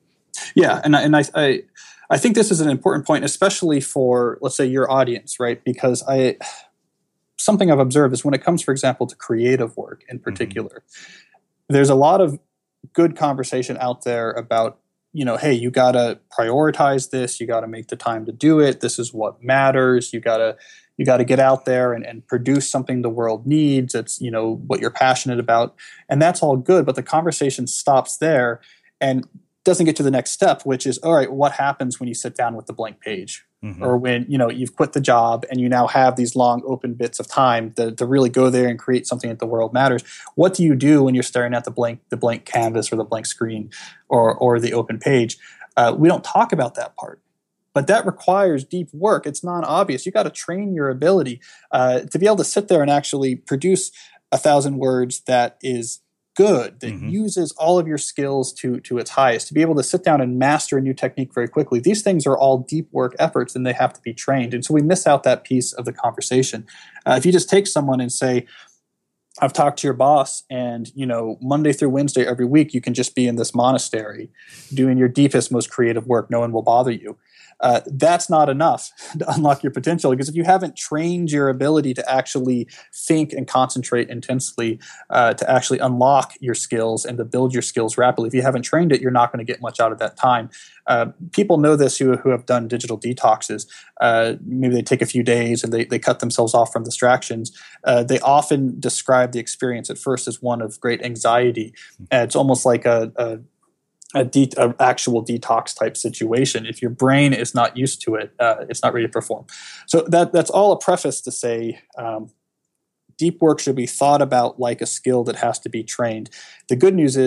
Yeah, and I, and I, I I think this is an important point, especially for, let's say, your audience, right? Because I something I've observed is when it comes, for example, to creative work in particular, mm-hmm. there's a lot of good conversation out there about, you know, hey, you got to prioritize this, you got to make the time to do it. This is what matters. You got to you got to get out there and, and produce something the world needs. It's, you know, what you're passionate about, and that's all good. But the conversation stops there and doesn't get to the next step, which is, all right, what happens when you sit down with the blank page, mm-hmm. or when, you know, you've quit the job and you now have these long open bits of time to, to really go there and create something that the world matters. What do you do when you're staring at the blank, the blank canvas or the blank screen or, or the open page? Uh, we don't talk about that part, but that requires deep work. It's non-obvious. You got to train your ability uh, to be able to sit there and actually produce a thousand words that is good, that mm-hmm. uses all of your skills to to its highest, to be able to sit down and master a new technique very quickly. These things are all deep work efforts, and they have to be trained. And so we miss out that piece of the conversation. Uh, if you just take someone and say, I've talked to your boss, and, you know, Monday through Wednesday every week, you can just be in this monastery doing your deepest, most creative work. No one will bother you. Uh, that's not enough to unlock your potential, because if you haven't trained your ability to actually think and concentrate intensely, uh, to actually unlock your skills and to build your skills rapidly, if you haven't trained it, you're not going to get much out of that time. Uh, people know this who, who have done digital detoxes. Uh, maybe they take a few days and they, they cut themselves off from distractions. Uh, they often describe the experience at first as one of great anxiety. Uh, it's almost like a, a A, de- a actual detox type situation. If your brain is not used to it, uh, it's not ready to perform. So that that's all a preface to say um, deep work should be thought about like a skill that has to be trained. The good news is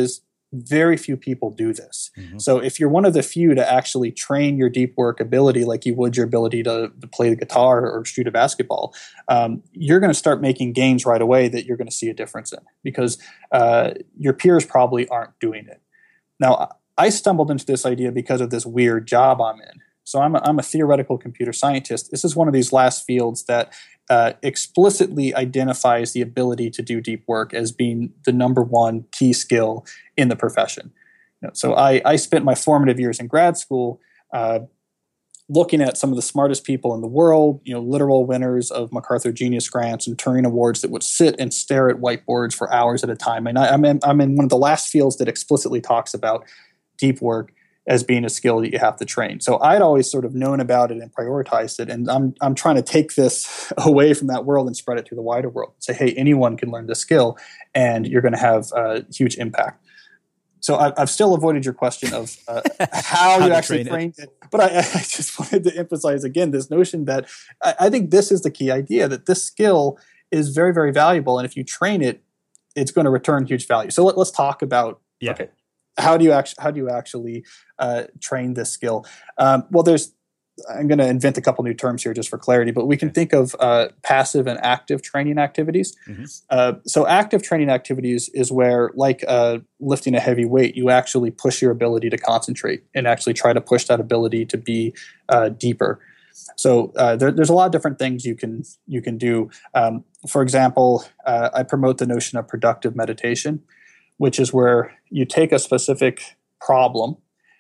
very few people do this. Mm-hmm. So if you're one of the few to actually train your deep work ability like you would your ability to, to play the guitar or shoot a basketball, um, you're going to start making gains right away that you're going to see a difference in, because uh, your peers probably aren't doing it. Now, I stumbled into this idea because of this weird job I'm in. So I'm a, I'm a theoretical computer scientist. This is one of these last fields that uh, explicitly identifies the ability to do deep work as being the number one key skill in the profession. You know, so I, I spent my formative years in grad school uh, looking at some of the smartest people in the world, you know, literal winners of MacArthur Genius Grants and Turing Awards that would sit and stare at whiteboards for hours at a time. And I, I'm, in, I'm in one of the last fields that explicitly talks about deep work as being a skill that you have to train. So I'd always sort of known about it and prioritized it. And I'm I'm trying to take this away from that world and spread it to the wider world. Say, hey, anyone can learn this skill and you're going to have a huge impact. So I, I've still avoided your question of uh, how, how you actually trained it. it. But I, I just wanted to emphasize again this notion that I, I think this is the key idea, that this skill is very, very valuable. And if you train it, it's going to return huge value. So let, let's talk about, yeah. okay, How do you actually how do you actually uh, train this skill? Um, well, there's I'm going to invent a couple new terms here just for clarity, but we can think of uh, passive and active training activities. Mm-hmm. Uh, so active training activities is where, like uh, lifting a heavy weight, you actually push your ability to concentrate and actually try to push that ability to be uh, deeper. So uh, there, there's a lot of different things you can you can do. Um, for example, uh, I promote the notion of productive meditation, which is where you take a specific problem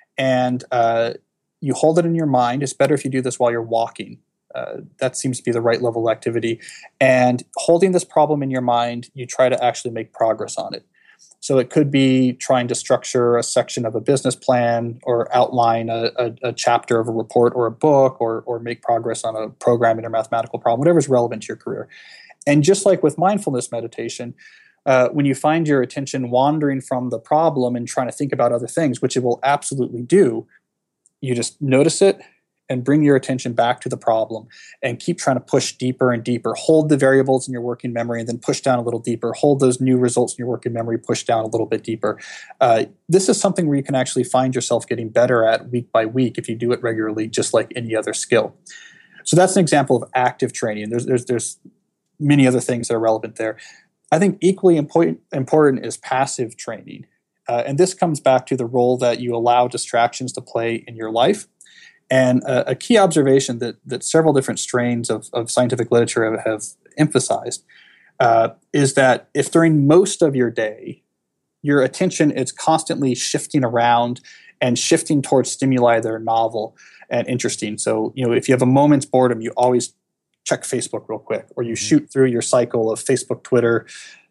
and uh, you hold it in your mind. It's better if you do this while you're walking. Uh, that seems to be the right level of activity. And holding this problem in your mind, you try to actually make progress on it. So it could be trying to structure a section of a business plan or outline a, a, a chapter of a report or a book, or, or make progress on a programming or mathematical problem, whatever is relevant to your career. And just like with mindfulness meditation, Uh, when you find your attention wandering from the problem and trying to think about other things, which it will absolutely do, you just notice it and bring your attention back to the problem and keep trying to push deeper and deeper. Hold the variables in your working memory and then push down a little deeper. Hold those new results in your working memory, push down a little bit deeper. Uh, this is something where you can actually find yourself getting better at week by week if you do it regularly, just like any other skill. So that's an example of active training. There's, there's, there's many other things that are relevant there. I think equally important, important is passive training. Uh, and this comes back to the role that you allow distractions to play in your life. And a, a key observation that, that several different strains of, of scientific literature have, have emphasized uh, is that if during most of your day, your attention is constantly shifting around and shifting towards stimuli that are novel and interesting. So, you know, if you have a moment's boredom, you always check Facebook real quick, or you shoot through your cycle of Facebook, Twitter,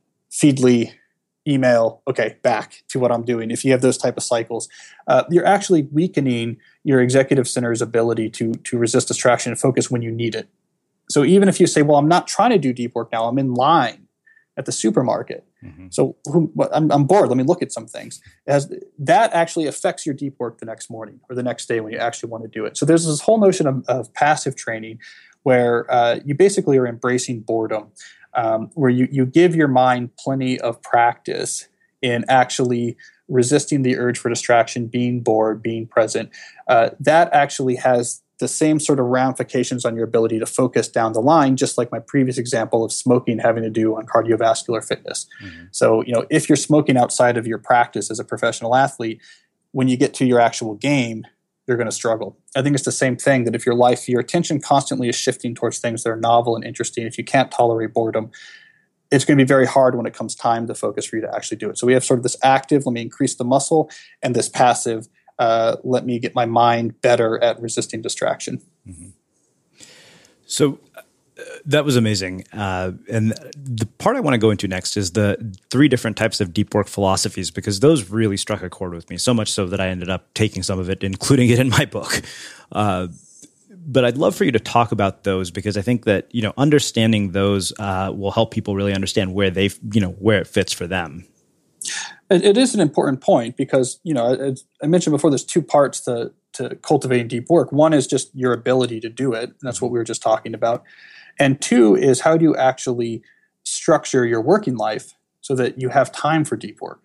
Feedly, email, okay, back to what I'm doing. If you have those type of cycles, uh, you're actually weakening your executive center's ability to, to resist distraction and focus when you need it. So even if you say, well, I'm not trying to do deep work now, I'm in line at the supermarket. Mm-hmm. So who, I'm, I'm bored, let me look at some things. It has, that actually affects your deep work the next morning or the next day when you actually want to do it. So there's this whole notion of, of passive training where uh, you basically are embracing boredom, um, where you, you give your mind plenty of practice in actually resisting the urge for distraction, being bored, being present. Uh, that actually has the same sort of ramifications on your ability to focus down the line, just like my previous example of smoking having to do on cardiovascular fitness. Mm-hmm. So, you know, if you're smoking outside of your practice as a professional athlete, when you get to your actual game, you're going to struggle. I think it's the same thing, that if your life, your attention constantly is shifting towards things that are novel and interesting, if you can't tolerate boredom, it's going to be very hard when it comes time to focus for you to actually do it. So we have sort of this active, let me increase the muscle, and this passive, uh, let me get my mind better at resisting distraction. Mm-hmm. So uh, that was amazing. Uh, and the part I want to go into next is the three different types of deep work philosophies, because those really struck a chord with me, so much so that I ended up taking some of it, including it in my book. Uh, but I'd love for you to talk about those, because I think that, you know, understanding those uh, will help people really understand where they, you know, where it fits for them. It, it is an important point because, you know, as I mentioned before, there's two parts to to cultivating deep work. One is just your ability to do it. And that's what we were just talking about. And two is how do you actually structure your working life so that you have time for deep work?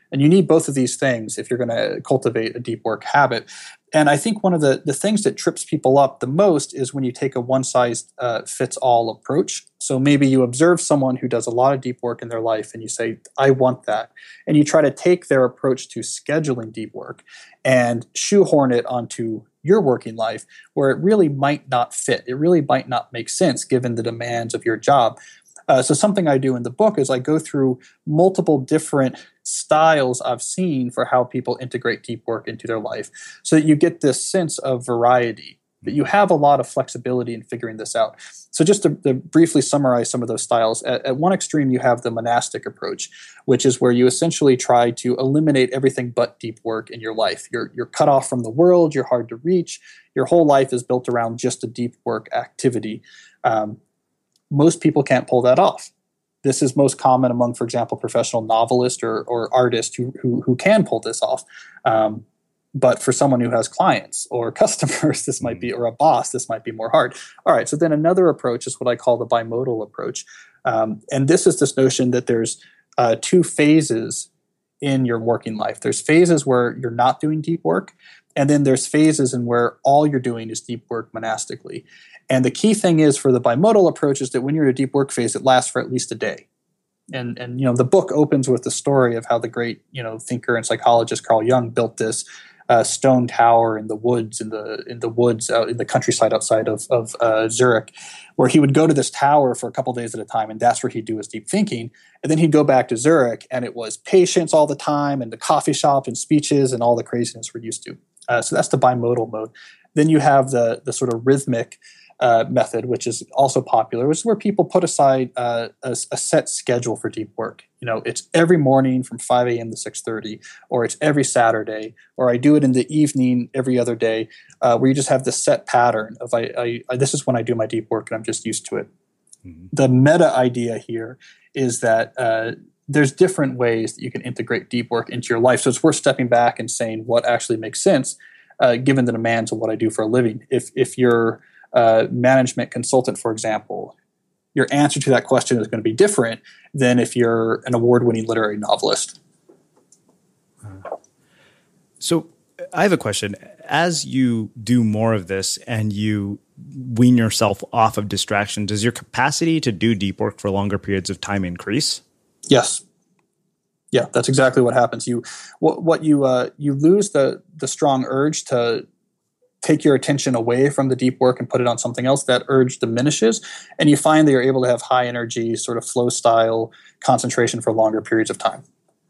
And you need both of these things if you're going to cultivate a deep work habit. And I think one of the, the things that trips people up the most is when you take a one-size-fits-all uh, approach. So maybe you observe someone who does a lot of deep work in their life and you say, I want that. And you try to take their approach to scheduling deep work and shoehorn it onto your working life where it really might not fit. It really might not make sense given the demands of your job. Uh, so something I do in the book is I go through multiple different styles I've seen for how people integrate deep work into their life so that you get this sense of variety, that you have a lot of flexibility in figuring this out. So just to, to briefly summarize some of those styles, at, at one extreme you have the monastic approach, which is where you essentially try to eliminate everything but deep work in your life. You're, you're cut off from the world, you're hard to reach, your whole life is built around just a deep work activity. Um, Most people can't pull that off. This is most common among, for example, professional novelists or, or artists who, who who can pull this off. Um, but for someone who has clients or customers, this might be, or a boss, this might be more hard. All right, so then another approach is what I call the bimodal approach. Um, and this is this notion that there's uh, two phases in your working life. There's phases where you're not doing deep work, and then there's phases in where all you're doing is deep work monastically. And the key thing is for the bimodal approach is that when you're in a deep work phase, it lasts for at least a day. And, and you know, the book opens with the story of how the great, you know, thinker and psychologist Carl Jung built this uh, stone tower in the woods, in the in the woods out in the countryside outside of, of uh, Zurich, where he would go to this tower for a couple days at a time, and that's where he'd do his deep thinking. And then he'd go back to Zurich, and it was patience all the time, and the coffee shop, and speeches, and all the craziness we're used to. Uh, so that's the bimodal mode. Then you have the the sort of rhythmic Uh, method, which is also popular, which is where people put aside uh, a, a set schedule for deep work. You know, it's every morning from five a.m. to six thirty, or it's every Saturday, or I do it in the evening every other day, uh, where you just have this set pattern of I, I, I this is when I do my deep work and I'm just used to it. Mm-hmm. The meta idea here is that uh, there's different ways that you can integrate deep work into your life. So it's worth stepping back and saying what actually makes sense uh, given the demands of what I do for a living. If if you're Uh, management consultant, for example, your answer to that question is going to be different than if you're an award-winning literary novelist. So I have a question. As you do more of this and you wean yourself off of distraction, does your capacity to do deep work for longer periods of time increase? Yes. Yeah, that's exactly what happens. You what, what you uh, you lose the the strong urge to take your attention away from the deep work and put it on something else. That urge diminishes, and you find that you're able to have high energy, sort of flow style concentration for longer periods of time.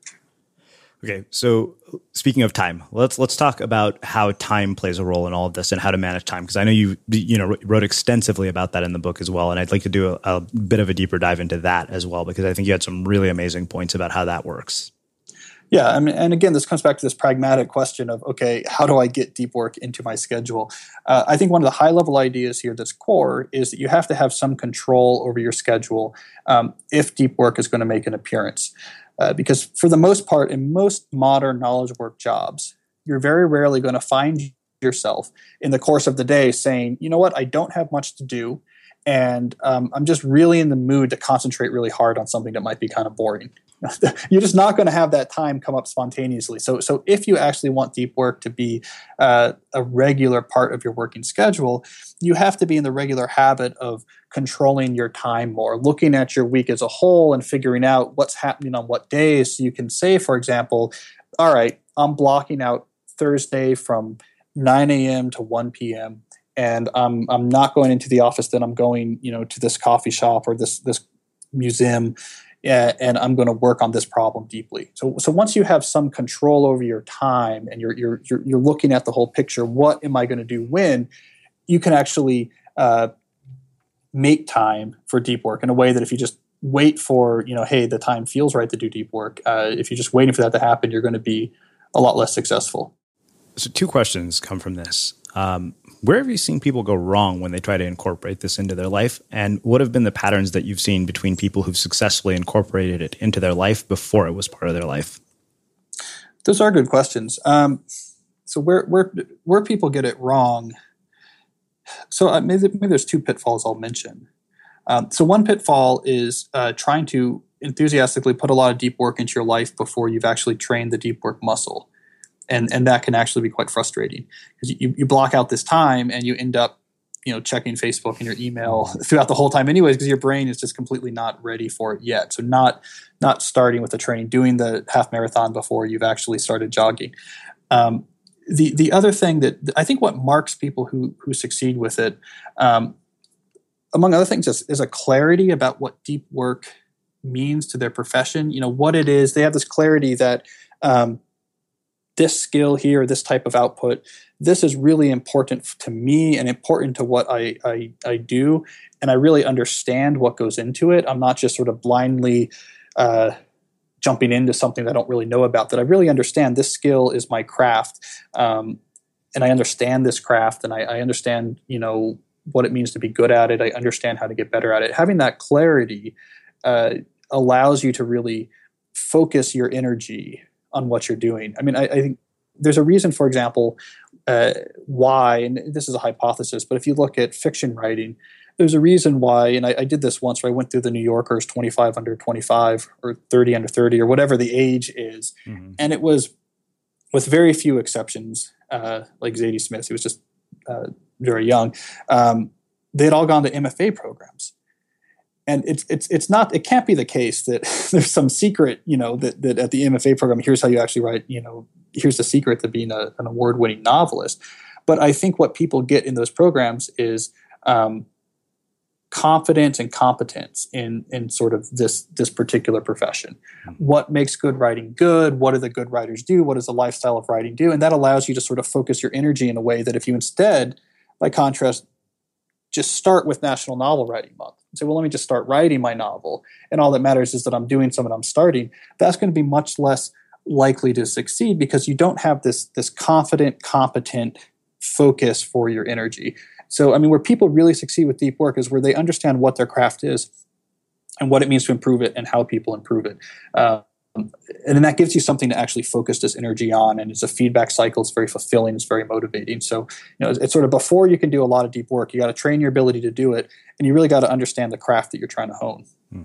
Okay, so speaking of time, let's let's talk about how time plays a role in all of this and how to manage time, because I know you you know wrote extensively about that in the book as well, and I'd like to do a, a bit of a deeper dive into that as well, because I think you had some really amazing points about how that works. Yeah, I mean, and again, this comes back to this pragmatic question of, okay, how do I get deep work into my schedule? Uh, I think one of the high-level ideas here that's core is that you have to have some control over your schedule um, if deep work is going to make an appearance. Uh, because for the most part, in most modern knowledge work jobs, you're very rarely going to find yourself in the course of the day saying, you know what, I don't have much to do, and um, I'm just really in the mood to concentrate really hard on something that might be kind of boring. You're just not going to have that time come up spontaneously. So, so if you actually want deep work to be uh, a regular part of your working schedule, you have to be in the regular habit of controlling your time more, looking at your week as a whole and figuring out what's happening on what days. So you can say, for example, all right, I'm blocking out Thursday from nine a.m. to one p.m. and I'm I'm not going into the office. Then I'm going, you know, to this coffee shop or this this museum. Uh, and I'm going to work on this problem deeply. So, so once you have some control over your time and you're you're you're, you're looking at the whole picture, what am I going to do when? You can actually uh, make time for deep work in a way that if you just wait for, you know, hey, the time feels right to do deep work. Uh, if you're just waiting for that to happen, you're going to be a lot less successful. So, two questions come from this. Um, where have you seen people go wrong when they try to incorporate this into their life? And what have been the patterns that you've seen between people who've successfully incorporated it into their life before it was part of their life? Those are good questions. Um, so where where where people get it wrong? So uh, maybe, maybe there's two pitfalls I'll mention. Um, so one pitfall is uh, trying to enthusiastically put a lot of deep work into your life before you've actually trained the deep work muscle. And and that can actually be quite frustrating because you, you block out this time and you end up, you know, checking Facebook and your email throughout the whole time anyways, because your brain is just completely not ready for it yet. So not not starting with the training, doing the half marathon before you've actually started jogging. Um, the the other thing that I think what marks people who who succeed with it, um, among other things, is, is a clarity about what deep work means to their profession. You know, what it is. They have this clarity that um, this skill here, this type of output, this is really important to me and important to what I, I, I do. And I really understand what goes into it. I'm not just sort of blindly uh, jumping into something that I don't really know about, that I really understand this skill is my craft. Um, and I understand this craft and I, I understand, you know, what it means to be good at it. I understand how to get better at it. Having that clarity uh, allows you to really focus your energy on what you're doing. I mean, I, I think there's a reason, for example, uh, why, and this is a hypothesis, but if you look at fiction writing, there's a reason why, and I, I did this once where I went through the New Yorker's twenty-five under twenty-five or thirty under thirty or whatever the age is, mm-hmm. and it was, with very few exceptions, uh, like Zadie Smith, who was just uh, very young, um, they'd all gone to M F A programs. And it's it's it's not it can't be the case that there's some secret, you know, that, that at the M F A program, here's how you actually write, you know, here's the secret to being a, an award-winning novelist. But I think what people get in those programs is um, confidence and competence in in sort of this this particular profession. Mm-hmm. What makes good writing good? What do the good writers do? What does the lifestyle of writing do? And that allows you to sort of focus your energy in a way that if you instead, by contrast, just start with National Novel Writing Month and say, well, let me just start writing my novel. And all that matters is that I'm doing something, I'm starting. That's going to be much less likely to succeed because you don't have this, this confident, competent focus for your energy. So, I mean, where people really succeed with deep work is where they understand what their craft is and what it means to improve it and how people improve it. Uh, and then that gives you something to actually focus this energy on. And it's a feedback cycle. It's very fulfilling. It's very motivating. So, you know, it's, it's sort of before you can do a lot of deep work, you got to train your ability to do it. And you really got to understand the craft that you're trying to hone. Hmm.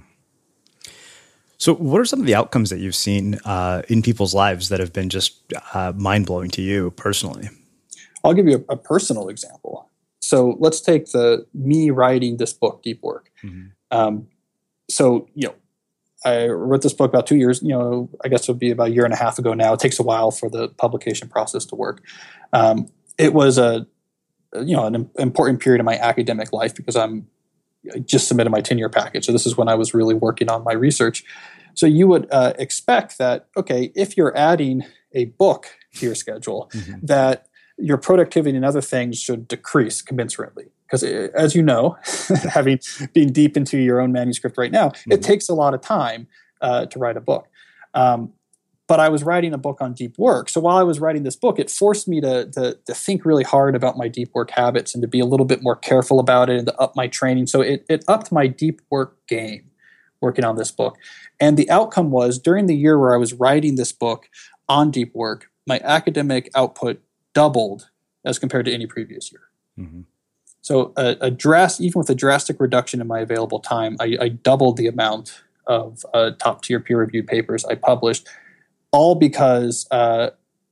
So what are some of the outcomes that you've seen uh, in people's lives that have been just uh, mind-blowing to you personally? I'll give you a, a personal example. So let's take the me writing this book, Deep Work. Mm-hmm. Um, so, you know, I wrote this book about two years, you know, I guess it would be about a year and a half ago now. It takes a while for the publication process to work. Um, it was a, you know, an important period in my academic life because I'm I just submitted my tenure package. So this is when I was really working on my research. So you would uh, expect that, okay, if you're adding a book to your schedule, mm-hmm. that your productivity and other things should decrease commensurately. Because as you know, having being deep into your own manuscript right now, mm-hmm. it takes a lot of time uh, to write a book. Um, but I was writing a book on deep work. So while I was writing this book, it forced me to, to, to think really hard about my deep work habits and to be a little bit more careful about it and to up my training. So it, it upped my deep work game working on this book. And the outcome was during the year where I was writing this book on deep work, my academic output doubled as compared to any previous year. Mm-hmm. So a, a dras- even with a drastic reduction in my available time, I, I doubled the amount of uh, top-tier peer-reviewed papers I published, all because uh,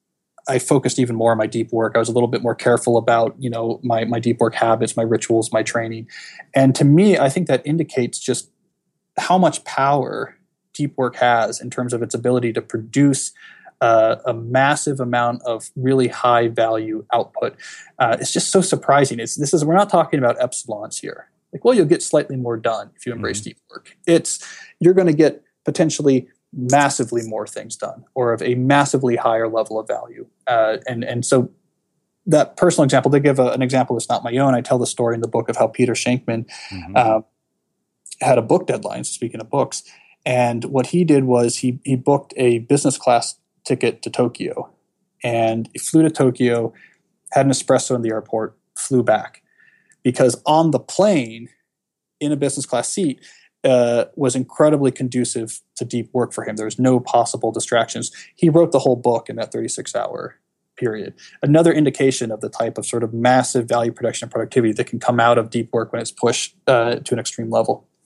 I focused even more on my deep work. I was a little bit more careful about, you know, my, my deep work habits, my rituals, my training. And to me, I think that indicates just how much power deep work has in terms of its ability to produce Uh, a massive amount of really high value output. Uh, it's just so surprising. It's this is we're not talking about epsilons here. Like, well, you'll get slightly more done if you embrace mm-hmm. deep work. It's you're going to get potentially massively more things done, or of a massively higher level of value. Uh, and and so that personal example, to give a, an example that's not my own, I tell the story in the book of how Peter Shankman mm-hmm. uh, had a book deadline. So speaking of books, and what he did was he he booked a business class ticket to Tokyo, and he flew to Tokyo, had an espresso in the airport, flew back, because on the plane in a business class seat uh, was incredibly conducive to deep work for him. There was no possible distractions. He wrote the whole book in that thirty-six hour period. Another indication of the type of sort of massive value production and productivity that can come out of deep work when it's pushed uh, to an extreme level.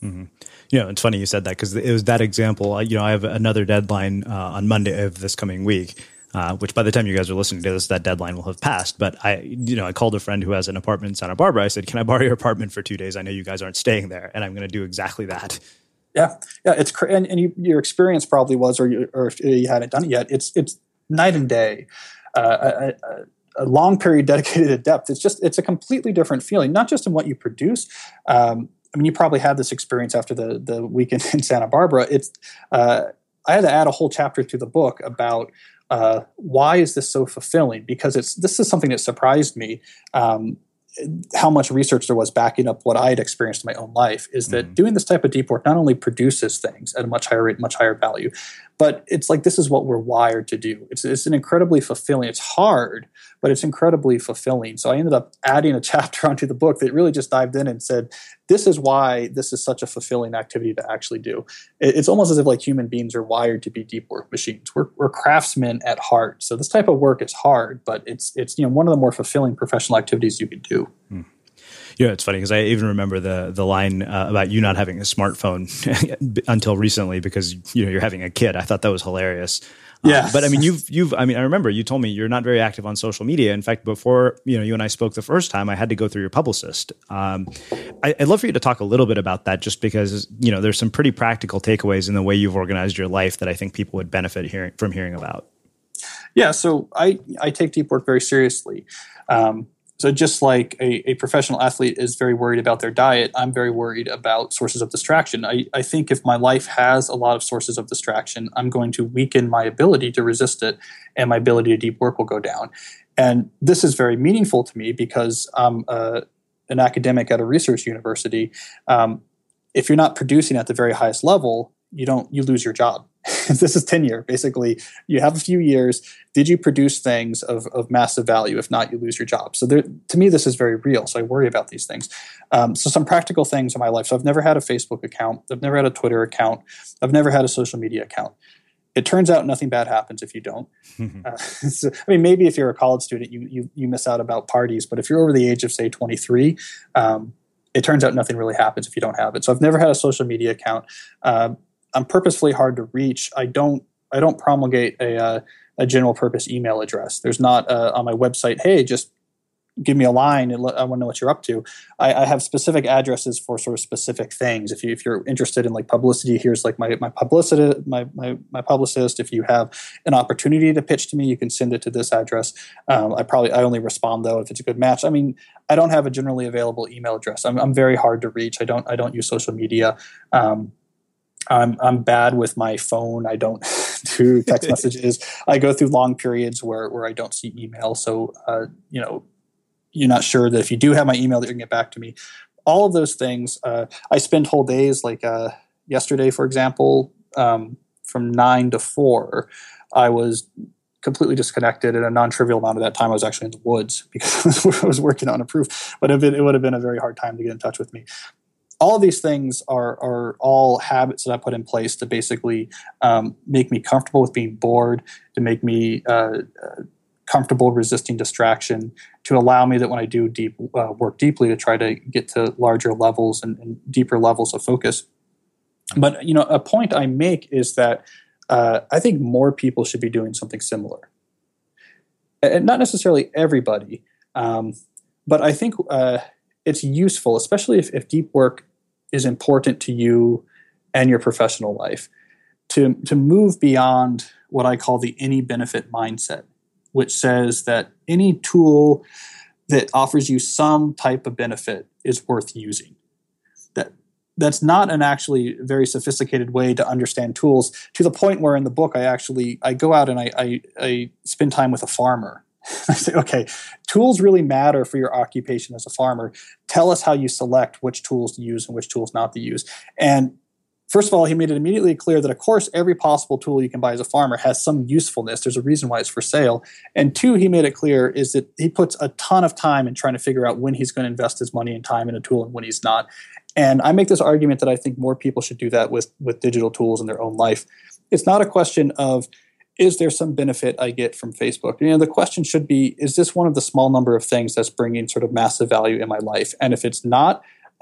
Mm-hmm. You know, it's funny you said that because it was that example. You know, I have another deadline uh, on Monday of this coming week, uh, which by the time you guys are listening to this, that deadline will have passed. But I, you know, I called a friend who has an apartment in Santa Barbara. I said, "Can I borrow your apartment for two days? I know you guys aren't staying there, and I'm going to do exactly that." Yeah, yeah, it's cra- and, and you, your experience probably was, or you, or if you hadn't done it yet, it's it's night and day. Uh, a, a long period dedicated to depth. It's just it's a completely different feeling, not just in what you produce. Um, I mean, you probably had this experience after the the weekend in Santa Barbara. It's uh, I had to add a whole chapter to the book about uh, why is this so fulfilling? Because it's this is something that surprised me. Um, how much research there was backing up what I had experienced in my own life is that mm-hmm. doing this type of deep work not only produces things at a much higher rate, much higher value, but it's like this is what we're wired to do. It's, it's an incredibly fulfilling. It's hard, but it's incredibly fulfilling. So I ended up adding a chapter onto the book that really just dived in and said, this is why this is such a fulfilling activity to actually do. It, it's almost as if like human beings are wired to be deep work machines. We're, we're craftsmen at heart. So this type of work is hard, but it's it's you know one of the more fulfilling professional activities you could do. Hmm. You know, it's funny because I even remember the the line uh, about you not having a smartphone until recently because you know you're having a kid. I thought that was hilarious. Yeah, um, but I mean, you've you've I mean, I remember you told me you're not very active on social media. In fact, before you know you and I spoke the first time, I had to go through your publicist. Um, I, I'd love for you to talk a little bit about that, just because you know there's some pretty practical takeaways in the way you've organized your life that I think people would benefit hearing from hearing about. Yeah, so I I take deep work very seriously. Um, So just like a, a professional athlete is very worried about their diet, I'm very worried about sources of distraction. I, I think if my life has a lot of sources of distraction, I'm going to weaken my ability to resist it, and my ability to deep work will go down. And this is very meaningful to me because I'm uh, an academic at a research university. Um, if you're not producing at the very highest level, you don't you lose your job. This is tenure. Basically, you have a few years. Did you produce things of, of massive value? If not, you lose your job. So there, to me, this is very real. So I worry about these things. Um, so some practical things in my life. So I've never had a Facebook account. I've never had a Twitter account. I've never had a social media account. It turns out nothing bad happens if you don't. uh, so, I mean, maybe if you're a college student, you, you you miss out about parties. But if you're over the age of, say, twenty-three, um, it turns out nothing really happens if you don't have it. So I've never had a social media account. Uh, I'm purposefully hard to reach. I don't. I don't promulgate a uh, a general purpose email address. There's not uh, on my website. Hey, just give me a line and let, I want to know what you're up to. I, I have specific addresses for sort of specific things. If you if you're interested in like publicity, here's like my my publicity my my my publicist. If you have an opportunity to pitch to me, you can send it to this address. Um, I probably I only respond though if it's a good match. I mean, I don't have a generally available email address. I'm I'm very hard to reach. I don't I don't use social media. Um, I'm I'm bad with my phone. I don't do text messages. I go through long periods where, where I don't see email. So, uh, you know, you're not sure that if you do have my email that you can get back to me. All of those things. Uh, I spend whole days, like uh, yesterday, for example, um, from nine to four, I was completely disconnected. And a non-trivial amount of that time I was actually in the woods because I was working on a proof. But it, it would have been a very hard time to get in touch with me. All of these things are are all habits that I put in place to basically um, make me comfortable with being bored, to make me uh, uh, comfortable resisting distraction, to allow me that when I do deep uh, work deeply to try to get to larger levels and, and deeper levels of focus. But you know, a point I make is that uh, I think more people should be doing something similar, and not necessarily everybody, um, but I think uh, it's useful, especially if, if deep work is important to you and your professional life, to, to move beyond what I call the any benefit mindset, which says that any tool that offers you some type of benefit is worth using. That that's not an actually very sophisticated way to understand tools, to the point where in the book I actually I go out and I I, I spend time with a farmer. I say, okay, tools really matter for your occupation as a farmer. Tell us how you select which tools to use and which tools not to use. And first of all, he made it immediately clear that, of course, every possible tool you can buy as a farmer has some usefulness. There's a reason why it's for sale. And two, he made it clear is that he puts a ton of time in trying to figure out when he's going to invest his money and time in a tool and when he's not. And I make this argument that I think more people should do that with, with digital tools in their own life. It's not a question of, is there some benefit I get from Facebook? You know, the question should be, is this one of the small number of things that's bringing sort of massive value in my life? And if it's not,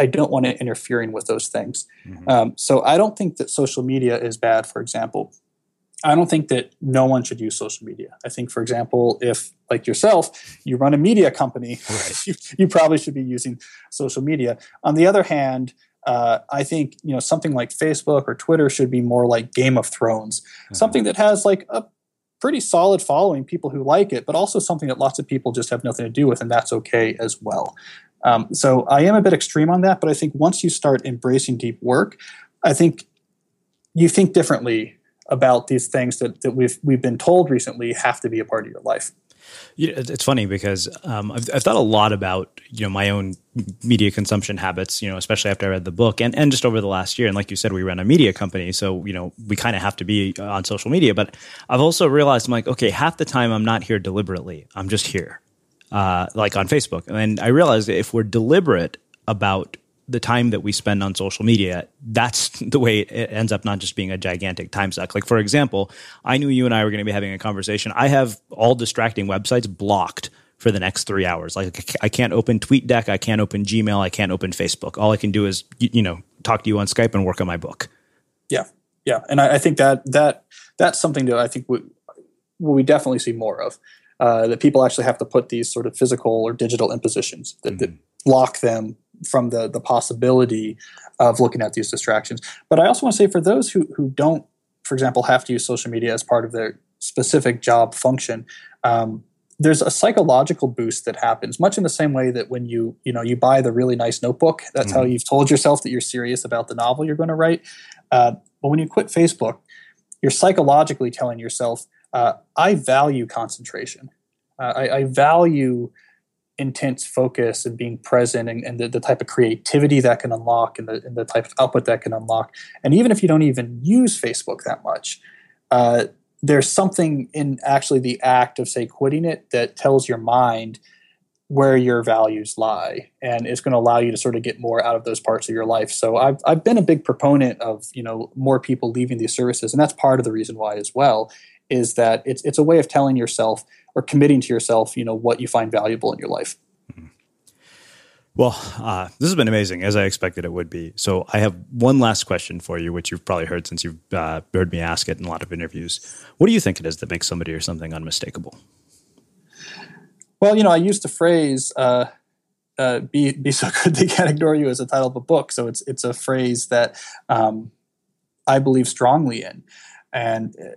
I don't want it interfering with those things. Mm-hmm. Um, so I don't think that social media is bad, for example. I don't think that no one should use social media. I think, for example, if, like yourself, you run a media company, right. you, you probably should be using social media. On the other hand, uh, I think you know something like Facebook or Twitter should be more like Game of Thrones, mm-hmm. something that has like a pretty solid following, people who like it, but also something that lots of people just have nothing to do with, and that's okay as well. Um, so I am a bit extreme on that, but I think once you start embracing deep work, I think you think differently about these things that, that we've we've been told recently have to be a part of your life. Yeah, it's funny because um, I've, I've thought a lot about you know my own media consumption habits, you know, especially after I read the book and, and just over the last year. And like you said, we run a media company, so you know we kind of have to be on social media. But I've also realized I'm like, okay, half the time I'm not here deliberately. I'm just here, uh, like on Facebook. And I realized that if we're deliberate about the time that we spend on social media, that's the way it ends up not just being a gigantic time suck. Like, for example, I knew you and I were going to be having a conversation. I have all distracting websites blocked for the next three hours. Like, I can't open TweetDeck. I can't open Gmail. I can't open Facebook. All I can do is, you know, talk to you on Skype and work on my book. Yeah. Yeah. And I, I think that that that's something that I think we, we definitely see more of, uh, that people actually have to put these sort of physical or digital impositions that, mm-hmm. that block them from the the possibility of looking at these distractions. But I also want to say for those who who don't, for example, have to use social media as part of their specific job function, um, there's a psychological boost that happens, much in the same way that when you you know you buy the really nice notebook, that's mm-hmm. how you've told yourself that you're serious about the novel you're going to write. Uh, but when you quit Facebook, you're psychologically telling yourself, uh, I value concentration. Uh, I, I value intense focus and being present and, and the, the type of creativity that can unlock and the, and the type of output that can unlock. And even if you don't even use Facebook that much, uh, there's something in actually the act of, say, quitting it that tells your mind where your values lie. And it's going to allow you to sort of get more out of those parts of your life. So I've, I've been a big proponent of, you know, more people leaving these services. And that's part of the reason why as well, is that it's it's a way of telling yourself or committing to yourself, you know, what you find valuable in your life. Well, uh, this has been amazing, as I expected it would be. So I have one last question for you, which you've probably heard since you've uh, heard me ask it in a lot of interviews. What do you think it is that makes somebody or something unmistakable? Well, you know, I used the phrase, uh, uh, be be so good they can't ignore you as a title of a book. So it's it's a phrase that um, I believe strongly in. And in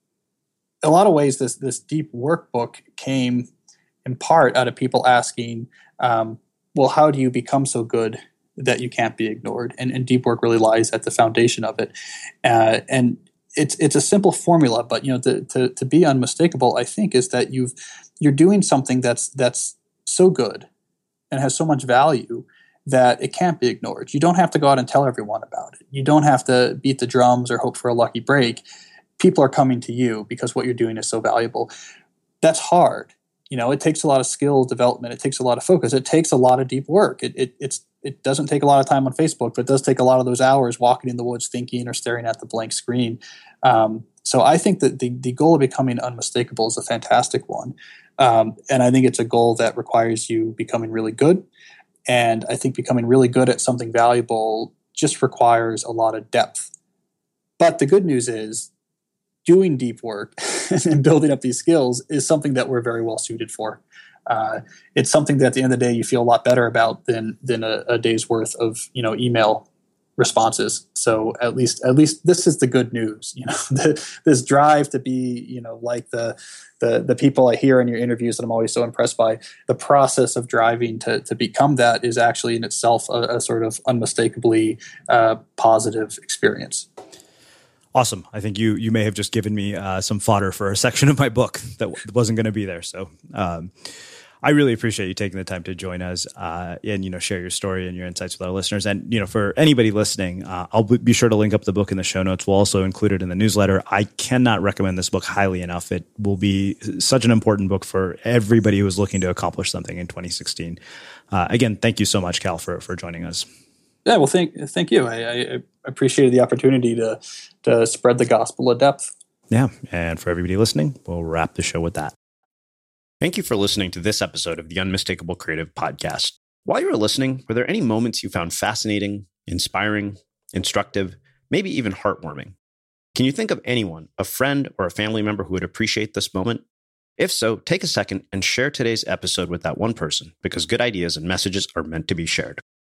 a lot of ways, this this deep workbook came in part out of people asking, um, well, how do you become so good that you can't be ignored? And, and deep work really lies at the foundation of it. Uh, and it's it's a simple formula, but you know, to, to to be unmistakable, I think, is that you've you're doing something that's that's so good and has so much value that it can't be ignored. You don't have to go out and tell everyone about it. You don't have to beat the drums or hope for a lucky break. People are coming to you because what you're doing is so valuable. That's hard. You know, it takes a lot of skill development. It takes a lot of focus. It takes a lot of deep work. It it it's it doesn't take a lot of time on Facebook, but it does take a lot of those hours walking in the woods thinking or staring at the blank screen. Um, so I think that the, the goal of becoming unmistakable is a fantastic one. Um, and I think it's a goal that requires you becoming really good. And I think becoming really good at something valuable just requires a lot of depth. But the good news is doing deep work and building up these skills is something that we're very well suited for. Uh, it's something that at the end of the day you feel a lot better about than than a, a day's worth of you know email responses. So at least at least this is the good news. You know, the, this drive to be you know like the the the people I hear in your interviews that I'm always so impressed by. The process of driving to to become that is actually in itself a, a sort of unmistakably uh, positive experience. Awesome. I think you you may have just given me uh, some fodder for a section of my book that w- wasn't going to be there. So um, I really appreciate you taking the time to join us uh, and you know share your story and your insights with our listeners. And you know for anybody listening, uh, I'll be sure to link up the book in the show notes. We'll also include it in the newsletter. I cannot recommend this book highly enough. It will be such an important book for everybody who is looking to accomplish something in twenty sixteen. Uh, again, thank you so much, Cal, for for joining us. Yeah, well, thank thank you. I, I appreciated the opportunity to to spread the gospel of depth. Yeah, and for everybody listening, we'll wrap the show with that. Thank you for listening to this episode of the Unmistakable Creative Podcast. While you were listening, were there any moments you found fascinating, inspiring, instructive, maybe even heartwarming? Can you think of anyone, a friend or a family member who would appreciate this moment? If so, take a second and share today's episode with that one person, because good ideas and messages are meant to be shared.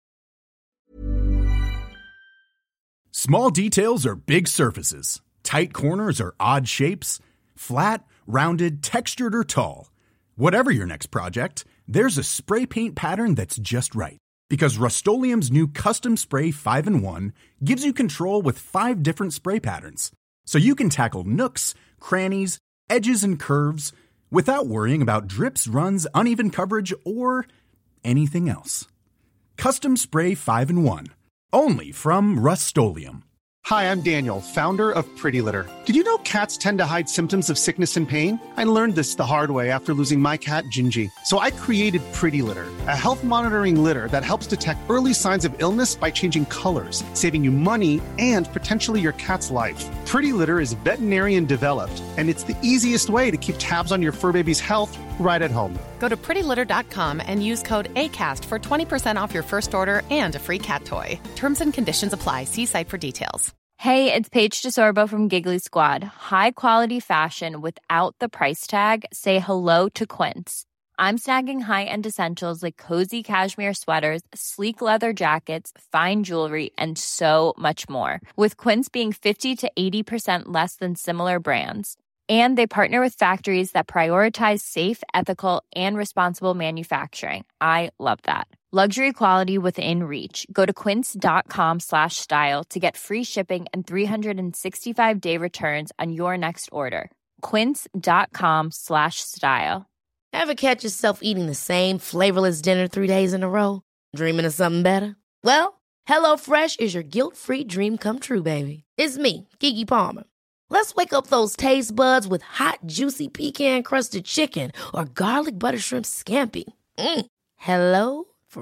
Small details are big surfaces. Tight corners are odd shapes. Flat, rounded, textured, or tall. Whatever your next project, there's a spray paint pattern that's just right. Because Rust-Oleum's new Custom Spray five in one gives you control with five different spray patterns. So you can tackle nooks, crannies, edges, and curves without worrying about drips, runs, uneven coverage, or anything else. Custom Spray five in one. Only from Rust-Oleum. Hi, I'm Daniel, founder of Pretty Litter. Did you know cats tend to hide symptoms of sickness and pain? I learned this the hard way after losing my cat, Gingy. So I created Pretty Litter, a health monitoring litter that helps detect early signs of illness by changing colors, saving you money and potentially your cat's life. Pretty Litter is veterinarian developed, and it's the easiest way to keep tabs on your fur baby's health right at home. Go to pretty litter dot com and use code ACAST for twenty percent off your first order and a free cat toy. Terms and conditions apply. See site for details. Hey, it's Paige DeSorbo from Giggly Squad. High quality fashion without the price tag. Say hello to Quince. I'm snagging high-end essentials like cozy cashmere sweaters, sleek leather jackets, fine jewelry, and so much more. With Quince being fifty to eighty percent less than similar brands. And they partner with factories that prioritize safe, ethical, and responsible manufacturing. I love that. Luxury quality within reach. Go to quince.com slash style to get free shipping and three sixty-five day returns on your next order. Quince.com slash style. Ever catch yourself eating the same flavorless dinner three days in a row? Dreaming of something better? Well, HelloFresh is your guilt-free dream come true, baby. It's me, Keke Palmer. Let's wake up those taste buds with hot, juicy pecan-crusted chicken or garlic butter shrimp scampi. Mm. Hello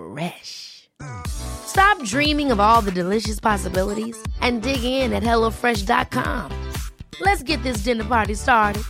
Fresh. Stop dreaming of all the delicious possibilities and dig in at hello fresh dot com. Let's get this dinner party started.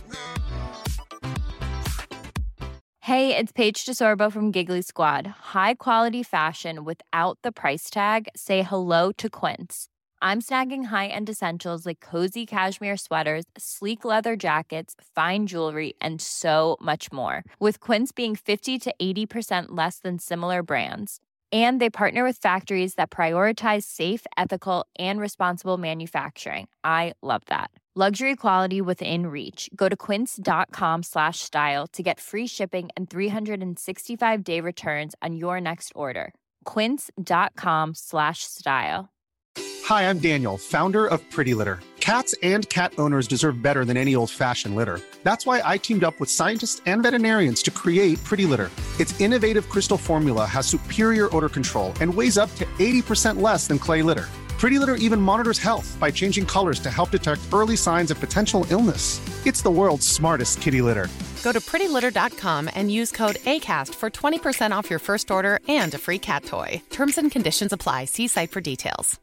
Hey, it's Paige DeSorbo from Giggly Squad. High quality fashion without the price tag. Say hello to Quince. I'm snagging high-end essentials like cozy cashmere sweaters, sleek leather jackets, fine jewelry, and so much more. With Quince being fifty to eighty percent less than similar brands. And they partner with factories that prioritize safe, ethical, and responsible manufacturing. I love that. Luxury quality within reach. Go to quince.com slash style to get free shipping and three sixty-five day returns on your next order. Quince.com slash style. Hi, I'm Daniel, founder of Pretty Litter. Cats and cat owners deserve better than any old-fashioned litter. That's why I teamed up with scientists and veterinarians to create Pretty Litter. Its innovative crystal formula has superior odor control and weighs up to eighty percent less than clay litter. Pretty Litter even monitors health by changing colors to help detect early signs of potential illness. It's the world's smartest kitty litter. Go to pretty litter dot com and use code ACAST for twenty percent off your first order and a free cat toy. Terms and conditions apply. See site for details.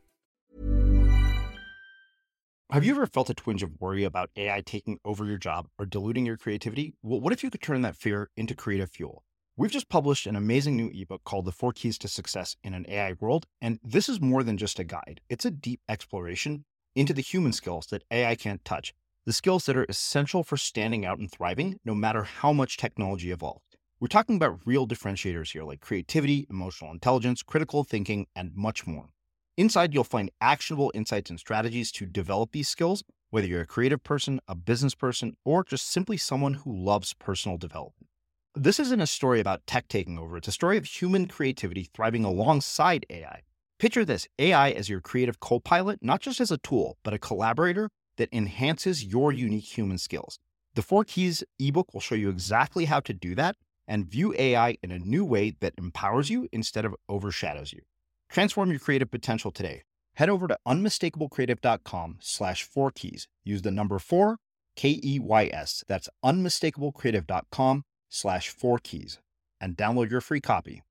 Have you ever felt a twinge of worry about A I taking over your job or diluting your creativity? Well, what if you could turn that fear into creative fuel? We've just published an amazing new ebook called The Four Keys to Success in an A I World, and this is more than just a guide. It's a deep exploration into the human skills that A I can't touch, the skills that are essential for standing out and thriving, no matter how much technology evolves. We're talking about real differentiators here, like creativity, emotional intelligence, critical thinking, and much more. Inside, you'll find actionable insights and strategies to develop these skills, whether you're a creative person, a business person, or just simply someone who loves personal development. This isn't a story about tech taking over. It's a story of human creativity thriving alongside A I. Picture this, A I as your creative co-pilot, not just as a tool, but a collaborator that enhances your unique human skills. The Four Keys ebook will show you exactly how to do that and view A I in a new way that empowers you instead of overshadows you. Transform your creative potential today. Head over to unmistakablecreative.com slash four keys. Use the number four, K E Y S. That's unmistakablecreative.com slash four keys and download your free copy.